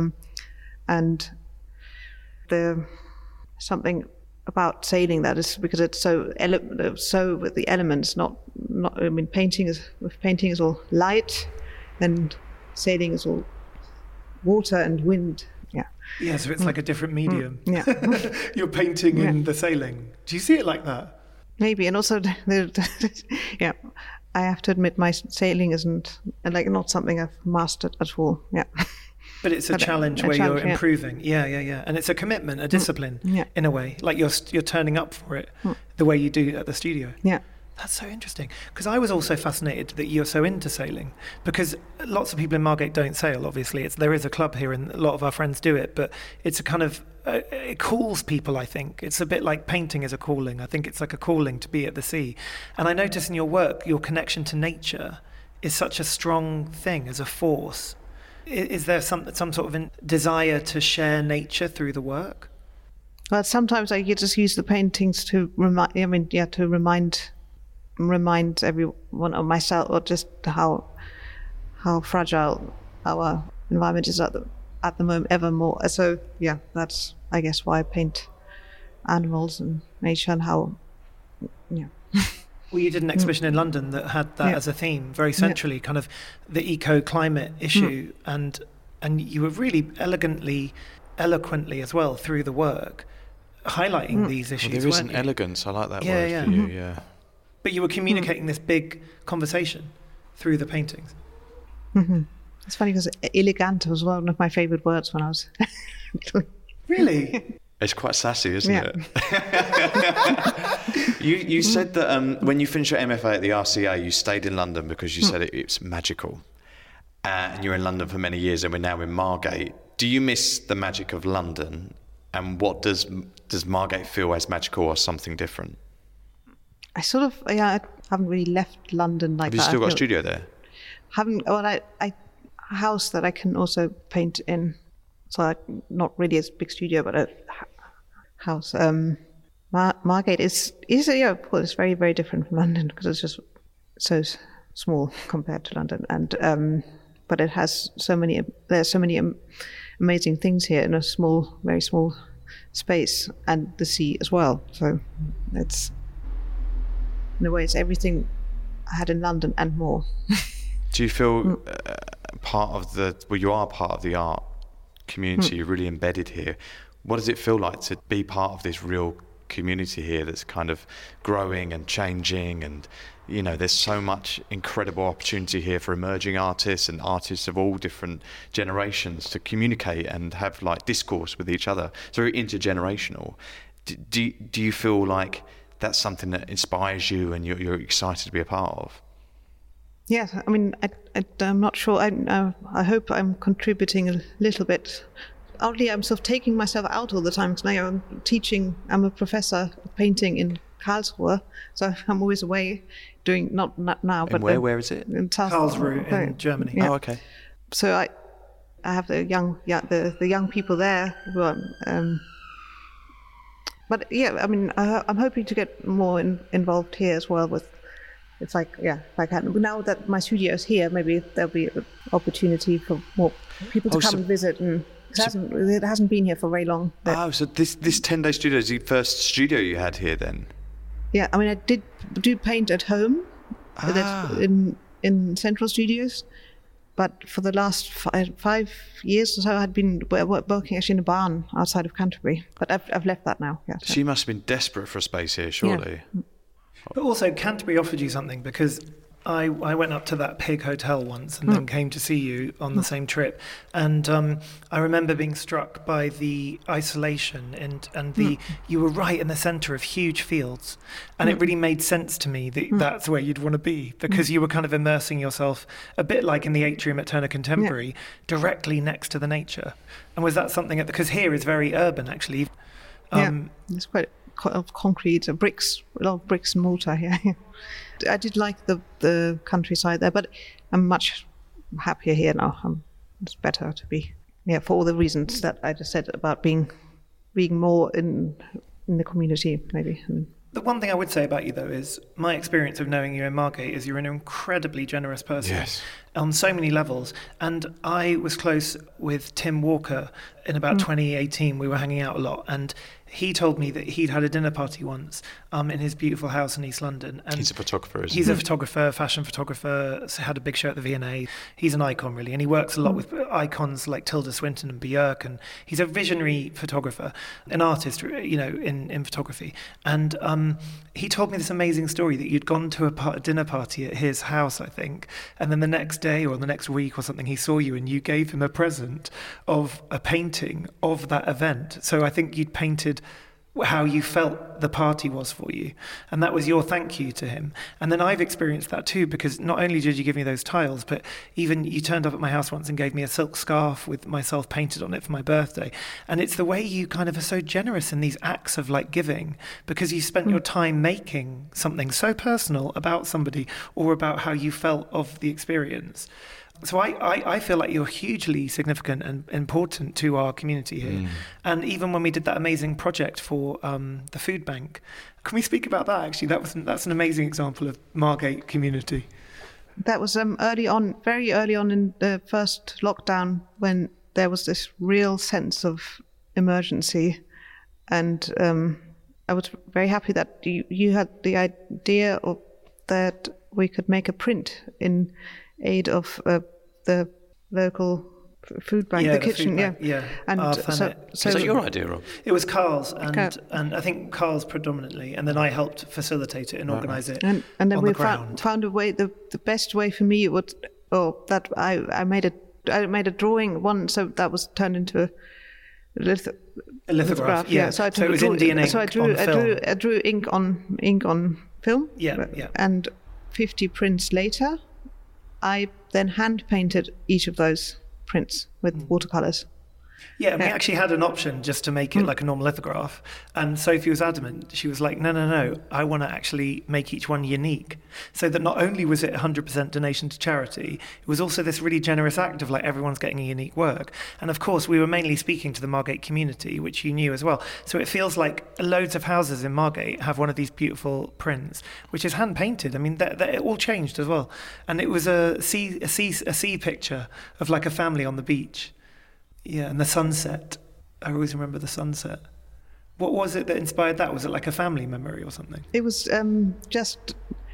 and there's something about sailing that is because it's so with the elements. Not I mean, painting is all light, and sailing is all water and wind. Yeah. Yeah, so it's like a different medium. Yeah. You're painting in the sailing. Do you see it like that? Maybe, and also, yeah, I have to admit my sailing isn't not something I've mastered at all. Yeah, but it's a challenge where you're improving. Yeah, and it's a commitment, a discipline, in a way. Like you're turning up for it the way you do at the studio. Yeah. That's so interesting, because I was also fascinated that you're so into sailing, because lots of people in Margate don't sail, obviously. There is a club here and a lot of our friends do it, but it's a kind of, it calls people, I think. It's a bit like painting is a calling. I think it's like a calling to be at the sea. And I notice in your work, your connection to nature is such a strong thing as a force. Is there some sort of desire to share nature through the work? Well, sometimes I just use the paintings to remind everyone of myself, or just how fragile our environment is at the moment, ever more. So yeah, that's I guess why I paint animals and nature, and how Well, you did an exhibition in London that had that as a theme, very centrally, kind of the eco-climate issue, and you were really eloquently as well through the work, highlighting these issues. Well, there is an elegance. I like that word for you. Yeah. But you were communicating this big conversation through the paintings. Mm-hmm. It's funny because elegant was one of my favourite words when I was. Really? It's quite sassy, isn't it? You said that when you finished your MFA at the RCA, you stayed in London because you said it's magical. And you're in London for many years, and we're now in Margate. Do you miss the magic of London? And what does Margate feel as magical or something different? I haven't really left London like that. Have you still got a studio there? A house that I can also paint in. So not really a big studio, but a house. Margate is of course very, very different from London because it's just so small compared to London, and but it has there's so many amazing things here in a very small space, and the sea as well. So it's, in a way, it's everything I had in London and more. Do you feel you are part of the art community, you're really embedded here. What does it feel like to be part of this real community here that's kind of growing and changing, and there's so much incredible opportunity here for emerging artists and artists of all different generations to communicate and have like discourse with each other. It's very intergenerational. Do you feel like that's something that inspires you and you're excited to be a part of? Yes, I mean, I'm not sure. I hope I'm contributing a little bit. Oddly, I'm sort of taking myself out all the time because now I'm teaching. I'm a professor of painting in Karlsruhe, so I'm always away doing not now. And but where is it? In Karlsruhe in Germany. Yeah. Oh, okay. So I have the young people there who are. But yeah, I mean, I'm hoping to get more involved here as well with. It's like, if I can. Now that my studio is here, maybe there'll be an opportunity for more people to come and visit. And it hasn't been here for very long. So this 10-day studio is the first studio you had here then? Yeah, I mean, I do paint at home in Central Studios. But for the last 5 years or so, I had been working actually in a barn outside of Canterbury. But I've left that now. Yeah, so. She must have been desperate for a space here, surely. Yeah. But also Canterbury offered you something, because I went up to that Pig Hotel once and then came to see you on the same trip. And I remember being struck by the isolation and you were right in the centre of huge fields. And it really made sense to me that that's where you'd want to be, because you were kind of immersing yourself a bit like in the atrium at Turner Contemporary, directly next to the nature. And was that something, because here is very urban actually. It's quite of concrete, a lot of bricks and mortar here. I did like the countryside there, but I'm much happier here now. It's better to be, for all the reasons that I just said about being more in the community, maybe. The one thing I would say about you, though, is my experience of knowing you in Margate is you're an incredibly generous person on so many levels. And I was close with Tim Walker in about 2018. We were hanging out a lot, and he told me that he'd had a dinner party once in his beautiful house in East London. And he's a photographer, isn't he? He's a photographer, fashion photographer, had a big show at the V&A. He's an icon, really, and he works a lot with icons like Tilda Swinton and Björk, and he's a visionary photographer, an artist, in photography. And he told me this amazing story that you'd gone to a dinner party at his house, I think, and then the next day or the next week or something, he saw you and you gave him a present of a painting of that event. So I think you'd painted how you felt the party was for you, and that was your thank you to him. And then I've experienced that too, because not only did you give me those tiles, but even you turned up at my house once and gave me a silk scarf with myself painted on it for my birthday. And it's the way you kind of are so generous in these acts of like giving, because you spent your time making something so personal about somebody or about how you felt of the experience. So I feel like you're hugely significant and important to our community here. And even when we did that amazing project for the food bank, can we speak about that actually? That's an amazing example of Margate community. That was very early on in the first lockdown, when there was this real sense of emergency. And I was very happy that you had the idea of that we could make a print in aid of the local food bank, the kitchen, bank, And so is that your idea, Rob? It was Carl's, and I think Carl's predominantly, and then I helped facilitate it and organise it. And then on we the found a way. The best way for me was that I made a drawing one, so that was turned into a lithograph. Yeah. So it was Indian ink. So I drew ink on film. Yeah. And 50 prints later, I then hand painted each of those prints with watercolors. Yeah, and we actually had an option just to make it like a normal lithograph. And Sophie was adamant. She was like, no, I want to actually make each one unique. So that not only was it 100% donation to charity, it was also this really generous act of like everyone's getting a unique work. And of course, we were mainly speaking to the Margate community, which you knew as well. So it feels like loads of houses in Margate have one of these beautiful prints, which is hand painted. I mean, it all changed as well. And it was a sea picture of like a family on the beach. Yeah, and the sunset. I always remember the sunset. What was it that inspired that? Was it like a family memory or something? It was just...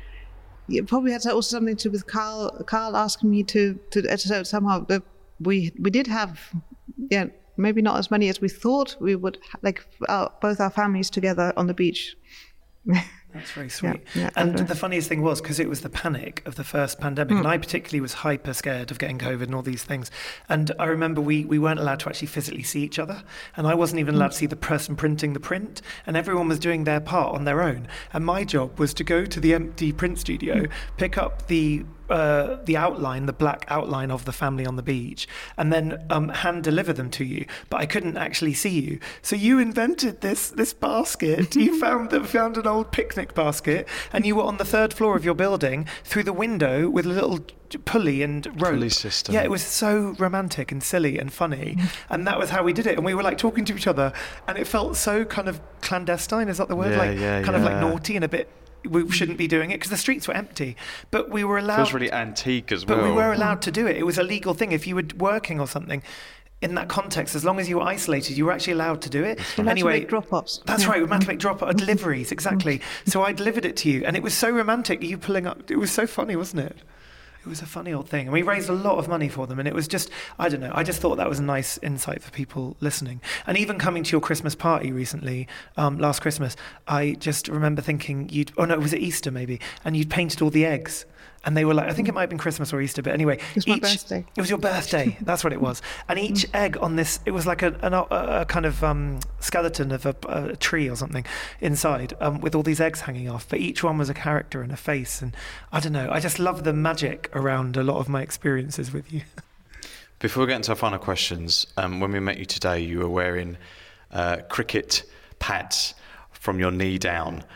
It probably had also something to do with Carl asking me to so somehow we did have, maybe not as many as we thought we would, like both our families together on the beach. That's very sweet. Yeah. And the funniest thing was, because it was the panic of the first pandemic, and I particularly was hyper scared of getting COVID and all these things. And I remember we weren't allowed to actually physically see each other. And I wasn't even allowed to see the person printing the print. And everyone was doing their part on their own. And my job was to go to the empty print studio, pick up the outline, the black outline of the family on the beach, and then hand deliver them to you. But I couldn't actually see you. So you invented this basket. You found an old picnic basket, and you were on the third floor of your building through the window with a little pulley and rope. Pulley system. Yeah, it was so romantic and silly and funny. And that was how we did it. And we were like talking to each other, and it felt so kind of clandestine, is that the word? Kind of like naughty and a bit... We shouldn't be doing it because the streets were empty, but we were allowed. It feels really antique as well. But we were allowed to do it. It was a legal thing. If you were working or something in that context, as long as you were isolated, you were actually allowed to do it. Anyway, to make drop-offs. That's right. We were allowed to make drop-off deliveries, exactly. So I delivered it to you, and it was so romantic. You pulling up. It was so funny, wasn't it? It was a funny old thing. And we raised a lot of money for them. And it was just, I don't know, I just thought that was a nice insight for people listening. And even coming to your Christmas party recently, last Christmas, I just remember thinking was it Easter maybe? And you'd painted all the eggs. And they were like, I think it might have been Christmas or Easter, but anyway. It was my birthday. It was your birthday. That's what it was. And each egg on this, it was like a kind of skeleton of a tree or something inside with all these eggs hanging off. But each one was a character and a face. And I don't know, I just love the magic around a lot of my experiences with you. Before we get into our final questions, when we met you today, you were wearing cricket pads from your knee down.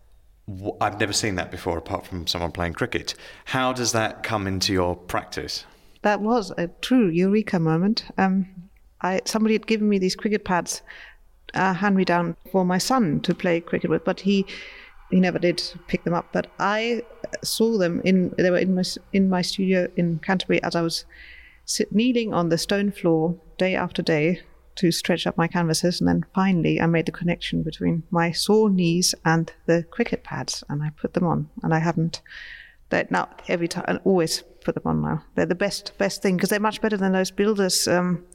I've never seen that before, apart from someone playing cricket. How does that come into your practice? That was a true eureka moment. Somebody had given me these cricket pads, hand-me-down, for my son to play cricket with, but he never did pick them up. But I saw them they were in my studio in Canterbury as I was kneeling on the stone floor day after day to stretch up my canvases, and then finally I made the connection between my sore knees and the cricket pads, and I put them on, and I haven't. Now every time, I always put them on now. They're the best thing because they're much better than those builders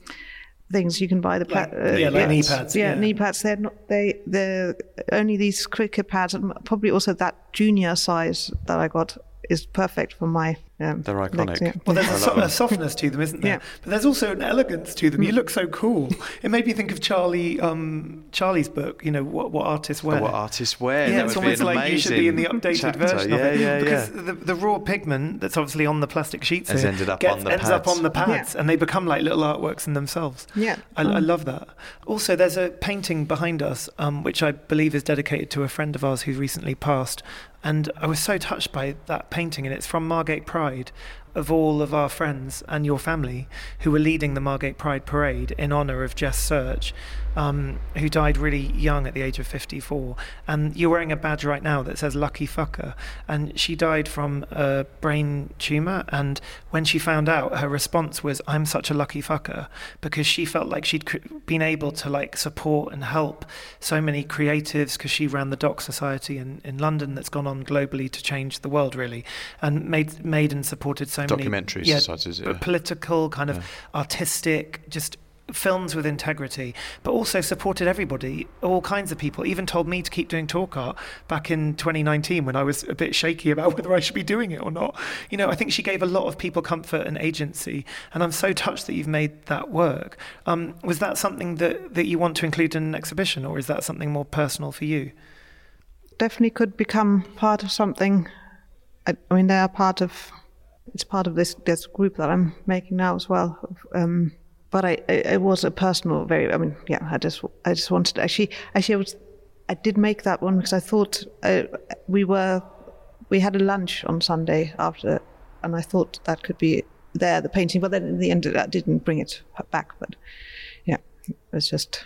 things you can buy. Knee pads. Yeah, knee pads. They're not. They're only these cricket pads, and probably also that junior size that I got is perfect for my. They're iconic. legs, yeah. Well, there's a softness to them, isn't there? Yeah. But there's also an elegance to them. You look so cool. It made me think of Charlie's book. You know what artists wear. What artists wear. Yeah, that it's would almost be an like you should be in the updated chapter. version of it. Because Yeah. the raw pigment that's obviously on the plastic sheets ends up on the pads, and they become like little artworks in themselves. Yeah, I love that. Also, there's a painting behind us, which I believe is dedicated to a friend of ours who's recently passed. And I was so touched by that painting, and it's from Margate Pride, of all of our friends and your family who were leading the Margate Pride Parade in honour of Jess Search, who died really young at the age of 54. And you're wearing a badge right now that says Lucky Fucker. And she died from a brain tumour. And when she found out, her response was, I'm such a lucky fucker, because she felt like she'd been able to like support and help so many creatives, because she ran the Doc Society in London that's gone on globally to change the world, really, and made and supported so many documentary societies, political, kind of artistic, just films with integrity, but also supported everybody, all kinds of people, even told me to keep doing talk art back in 2019 when I was a bit shaky about whether I should be doing it or not. You know, I think she gave a lot of people comfort and agency, and I'm so touched that you've made that work. Was that something that you want to include in an exhibition, or is that something more personal for you? Definitely could become part of something. I mean, they are part of. It's part of this group that I'm making now as well. but it was a personal, very. I mean, yeah. I just wanted. Actually, I did make that one because I thought we had a lunch on Sunday after, and I thought that could be there, the painting. But then in the end, I didn't bring it back. But yeah, it's just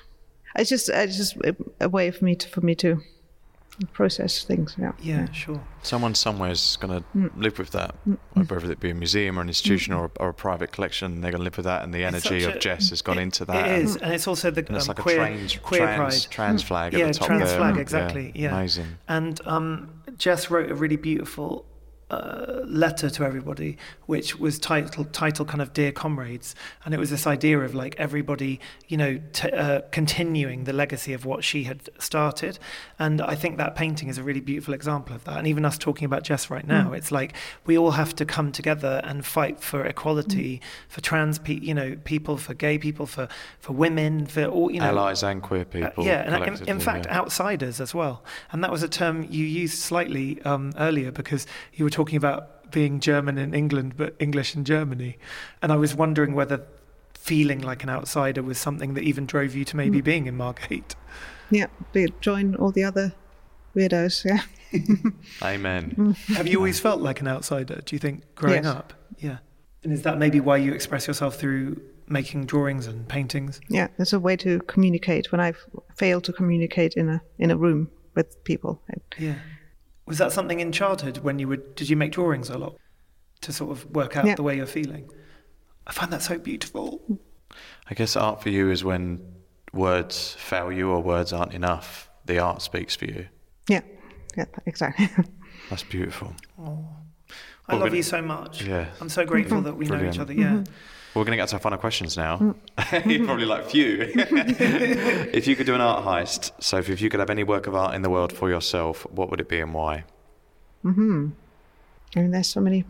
a way for me to process things. Yeah, sure. Someone somewhere is going to live with that, whether it be a museum or an institution or a private collection. They're going to live with that, and the energy of Jess has gone into that. It is, and it's also the and it's like queer pride. Trans flag at the top trans there. flag, exactly. Yeah. Amazing. And Jess wrote a really beautiful letter to everybody, which was titled kind of Dear Comrades, and it was this idea of like everybody, continuing the legacy of what she had started. And I think that painting is a really beautiful example of that. And even us talking about Jess right now, it's like we all have to come together and fight for equality, for trans people, for gay people, for women, for all allies and queer people. And in fact, outsiders as well. And that was a term you used slightly earlier, because you were talking about being German in England but English in Germany, and I was wondering whether feeling like an outsider was something that even drove you to maybe being in Margate. Yeah, join all the other weirdos. Yeah. Amen. Have you always felt like an outsider, do you think, growing up? Yeah. And is that maybe why you express yourself through making drawings and paintings? Yeah, it's a way to communicate when I've failed to communicate in a room with people. Yeah. Was that something in childhood when did you make drawings a lot to sort of work out the way you're feeling? I find that so beautiful. I guess art for you is when words fail you or words aren't enough. The art speaks for you. Yeah, exactly. That's beautiful. Oh, I love you so much. Yeah. I'm so grateful that we know each other. Yeah. Mm-hmm. We're going to get to our final questions now. You're probably like, phew. If you could do an art heist, Sophie, if you could have any work of art in the world for yourself, what would it be and why? I mean, there's so many.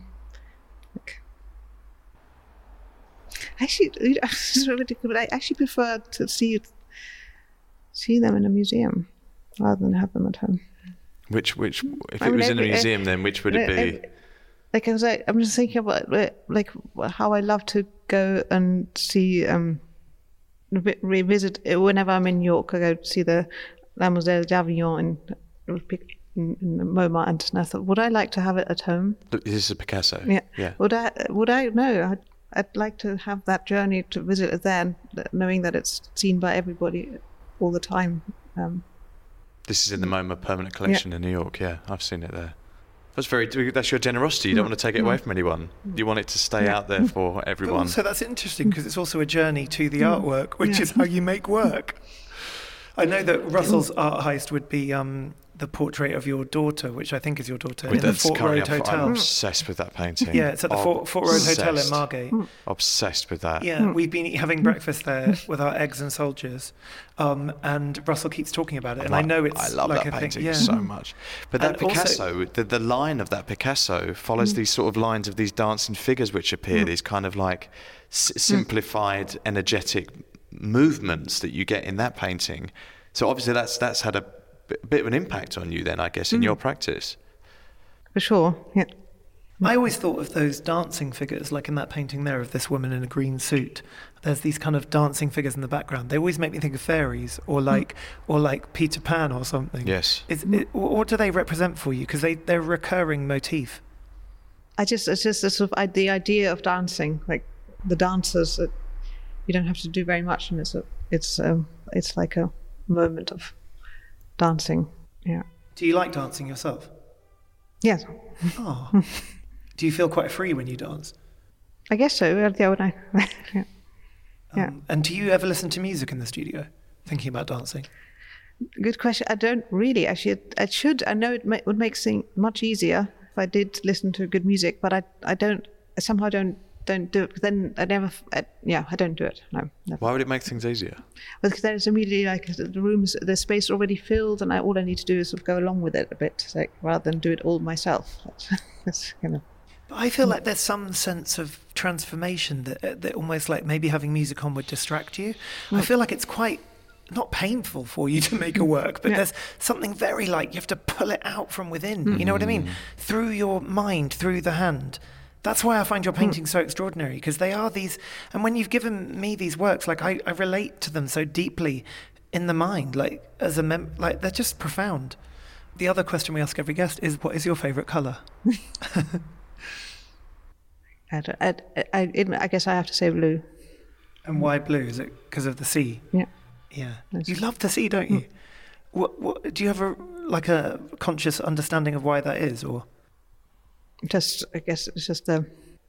Actually, I actually prefer to see them in a museum rather than have them at home. If it was in a museum, then which would it be? I'm just thinking about like how I love to go and see, revisit whenever I'm in York. I go to see the Musée d'Avignon in MoMA, and I thought, would I like to have it at home? This is a Picasso. Yeah. Would I? No. I'd like to have that journey to visit it there, knowing that it's seen by everybody all the time. This is in the MoMA Permanent Collection in New York. Yeah, I've seen it there. That's your generosity. You don't want to take it away from anyone. You want it to stay out there for everyone. So that's interesting, because it's also a journey to the artwork, which is how you make work. I know that Russell's art heist would be the portrait of your daughter, which I think is your daughter, in the Fort Road Hotel. I'm obsessed with that painting. Yeah, it's at the Fort Road Hotel in Margate. Obsessed with that. Yeah, we've been having breakfast there with our eggs and soldiers, and Russell keeps talking about it, I love that painting so much. But that Picasso, also, the line of that Picasso follows these sort of lines of these dancing figures which appear, these kind of like simplified, energetic movements that you get in that painting. So obviously that's had a bit of an impact on you then, I guess, in your practice. For sure, yeah. I always thought of those dancing figures, like in that painting there of this woman in a green suit. There's these kind of dancing figures in the background. They always make me think of fairies, or like Peter Pan or something. Yes. What do they represent for you? Because they're a recurring motif. It's just a sort of the idea of dancing, like the dancers. That you don't have to do very much, and it's like a moment of dancing. Yeah. Do you like dancing yourself? Yes. Oh. Do you feel quite free when you dance? I guess so. Yeah, when I. Yeah. And do you ever listen to music in the studio, thinking about dancing? Good question. I don't really. Actually, I should. I know it would make things much easier if I did listen to good music, but I don't. I somehow don't do it. Then I don't do it. No. Never. Why would it make things easier? Well, because then it's immediately like the space already filled, and all I need to do is sort of go along with it a bit, like, rather than do it all myself. That's kind of. I feel like there's some sense of transformation that almost like maybe having music on would distract you. I feel like it's quite not painful for you to make a work, but there's something very like you have to pull it out from within. You know what I mean? Through your mind, through the hand. That's why I find your painting so extraordinary, because they are these, and when you've given me these works, like I relate to them so deeply in the mind, like as like they're just profound. The other question we ask every guest is, what is your favourite colour? I guess I have to say blue. And why blue? Is it because of the sea? Yeah. Yeah. You love the sea, don't you? What do you have a conscious understanding of why that is, or? Just, I guess it's just the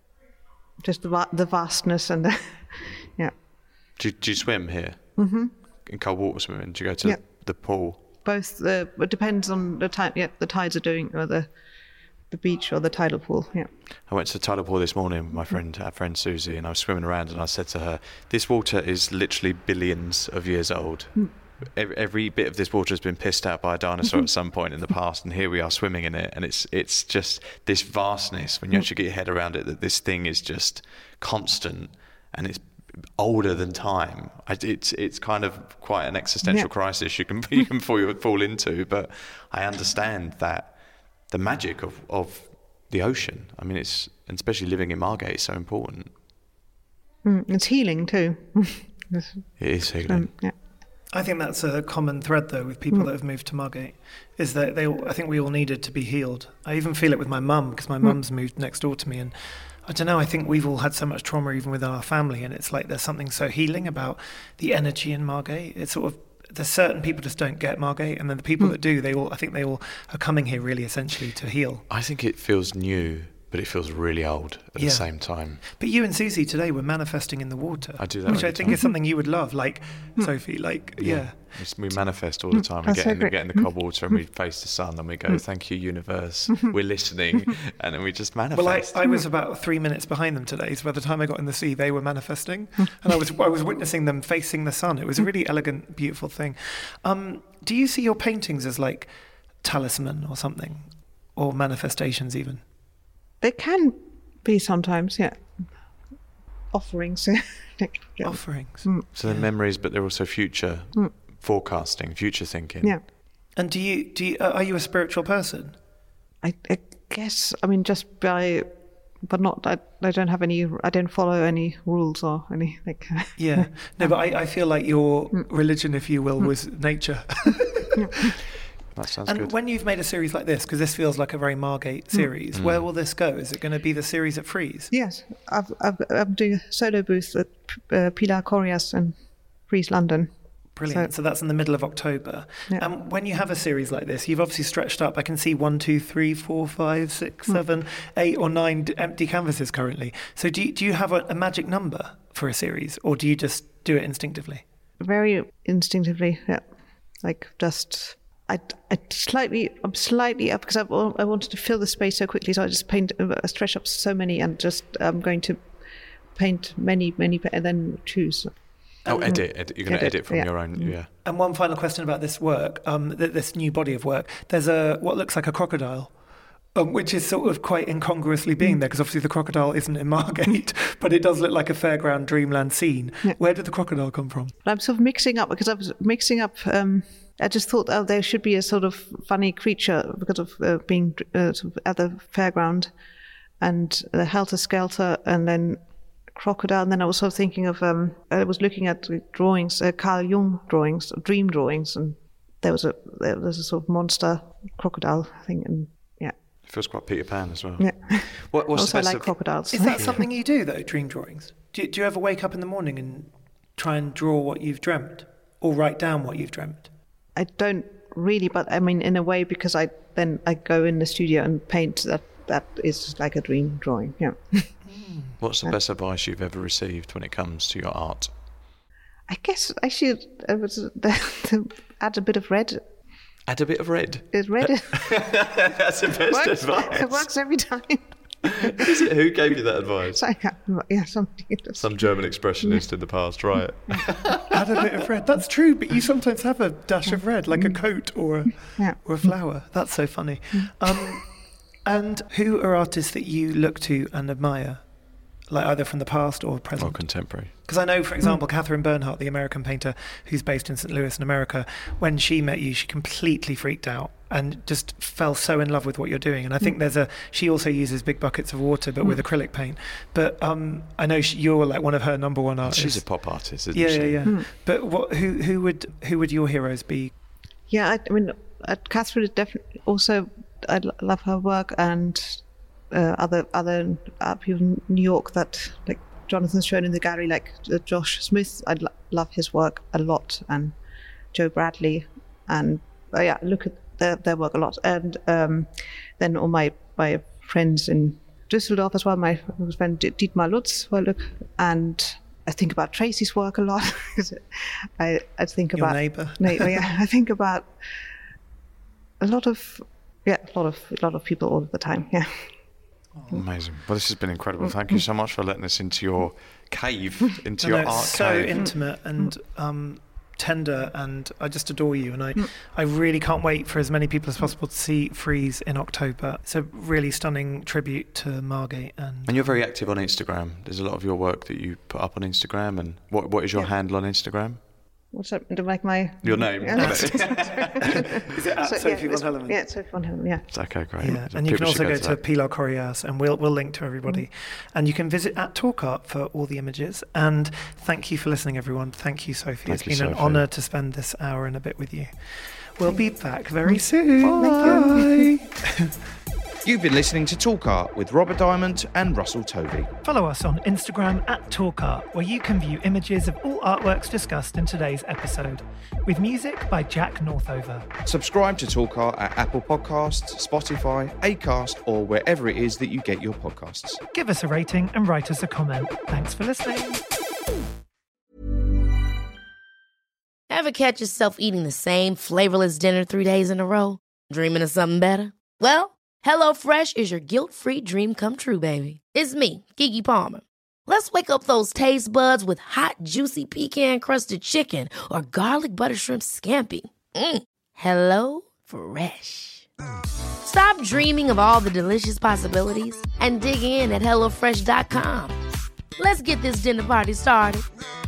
vastness and the, yeah. Do you swim here? Mm-hmm. In cold water swimming? Do you go to the pool? Both. It depends on the time. Yeah, the tides are doing, or the beach or the tidal pool. Yeah. I went to the tidal pool this morning with our friend Susie, and I was swimming around, and I said to her, "This water is literally billions of years old. Every bit of this water has been pissed out by a dinosaur at some point in the past, and here we are swimming in it, and it's just this vastness when you actually get your head around it, that this thing is just constant and it's older than time. It's kind of quite an existential crisis you can fall into, but I understand that the magic of the ocean. I mean, it's, and especially living in Margate, is so important. It's healing too. It is healing. I think that's a common thread, though, with people that have moved to Margate, is that I think we all needed to be healed. I even feel it with my mum, because my mum's moved next door to me, and I don't know, I think we've all had so much trauma even within our family, and it's like there's something so healing about the energy in Margate. It's sort of, there's certain people just don't get Margate, and then the people that do, I think they all are coming here really essentially to heal. I think it feels new, but it feels really old at the same time. But you and Susie today were manifesting in the water. I do that, which I think is something you would love, like Sophie. Like, we manifest all the time. We get in the cold water and we face the sun and we go, "Thank you, universe. We're listening," and then we just manifest. Well, I was about 3 minutes behind them today, so by the time I got in the sea, they were manifesting, and I was witnessing them facing the sun. It was a really elegant, beautiful thing. Do you see your paintings as like talisman or something, or manifestations even? They can be sometimes, offerings. Offerings. So they're memories, but they're also future forecasting, future thinking. Yeah. And do you are you a spiritual person? I guess. I mean, just by, but not. I don't have any. I don't follow any rules or any like. Yeah. No, but I feel like your religion, if you will, was nature. That sounds good. And when you've made a series like this, because this feels like a very Margate series, where will this go? Is it going to be the series at Frieze? Yes, I'm doing a solo booth at Pilar Corias in Frieze London. Brilliant. So that's in the middle of October. Yeah. When you have a series like this, you've obviously stretched up. I can see 1, 2, 3, 4, 5, 6, 7, 8 or 9 empty canvases currently. So do you have a magic number for a series, or do you just do it instinctively? Very instinctively, yeah. Like just... I'm slightly up because I wanted to fill the space so quickly, so I just stretch up so many, and just I'm going to paint many, and then choose. Edit. You're going to edit from your own, And one final question about this work, this new body of work. There's what looks like a crocodile, which is sort of quite incongruously being there, because obviously the crocodile isn't in Margate, but it does look like a fairground dreamland scene. Yeah. Where did the crocodile come from? I'm sort of mixing up, because I was mixing up... I just thought, there should be a sort of funny creature because of being sort of at the fairground, and the Helter Skelter, and then crocodile. And then I was sort of thinking of, I was looking at drawings, Carl Jung drawings, dream drawings, and there was a sort of monster crocodile thing, and it feels quite Peter Pan as well. Yeah. What's also, I like crocodiles. Is that something you do though? Dream drawings? Do you ever wake up in the morning and try and draw what you've dreamt, or write down what you've dreamt? I don't really, but I mean, in a way, because I go in the studio and paint. That is like a dream drawing. Yeah. What's the best advice you've ever received when it comes to your art? I guess I should add a bit of red. Add a bit of red. It's red. That's the best advice. It works every time. Is it? Who gave you that advice? Some German expressionist in the past, right? Add a bit of red. That's true, but you sometimes have a dash of red, like a coat or a flower. That's so funny. And who are artists that you look to and admire? like either from the past or present? Or contemporary. Because I know, for example, Catherine Bernhardt, the American painter who's based in St. Louis in America, when she met you, she completely freaked out and just fell so in love with what you're doing. And I think she also uses big buckets of water, but with acrylic paint. But I know you're like one of her number one artists. She's a pop artist, isn't she? Yeah. But who would your heroes be? Yeah, I mean, Catherine is definitely also, I love her work, and other people in New York that, like, Jonathan's shown in the gallery, like Josh Smith, I love his work a lot, and Joe Bradley, and look at their work a lot. And then all my friends in Düsseldorf as well, my friend Dietmar Lutz, and I think about Tracy's work a lot. I think Your about neighbour. I think about a lot of people all the time. Yeah. Amazing. Well, this has been incredible. Thank you so much for letting us into your cave, into your art so cave. Intimate and tender, and I just adore you. And I really can't wait for as many people as possible to see Frieze in October. It's a really stunning tribute to Margate. And you're very active on Instagram. There's a lot of your work that you put up on Instagram. And what is your handle on Instagram? What's up? Like my... Your name? Yeah. Is it at Sophie von Helleman? Yeah, Sophie von Helleman, yeah. Okay, great. Yeah, So and you can people should also go to that. Pilar Correas, and we'll link to everybody. And you can visit at Talk Art for all the images. And thank you for listening, everyone. Thank you, Sophie. Thank you, It's been an Sophie. honour to spend this hour and a bit with you. We'll be back very soon. Bye. You've been listening to Talk Art with Robert Diamond and Russell Tovey. Follow us on Instagram at Talk Art, where you can view images of all artworks discussed in today's episode, with music by Jack Northover. Subscribe to Talk Art at Apple Podcasts, Spotify, Acast, or wherever it is that you get your podcasts. Give us a rating and write us a comment. Thanks for listening. Ever catch yourself eating the same flavorless dinner 3 days in a row? Dreaming of something better? Well, HelloFresh is your guilt-free dream come true, baby. It's me, Keke Palmer. Let's wake up those taste buds with hot, juicy pecan-crusted chicken or garlic butter shrimp scampi. Hello Fresh. Stop dreaming of all the delicious possibilities and dig in at HelloFresh.com. Let's get this dinner party started.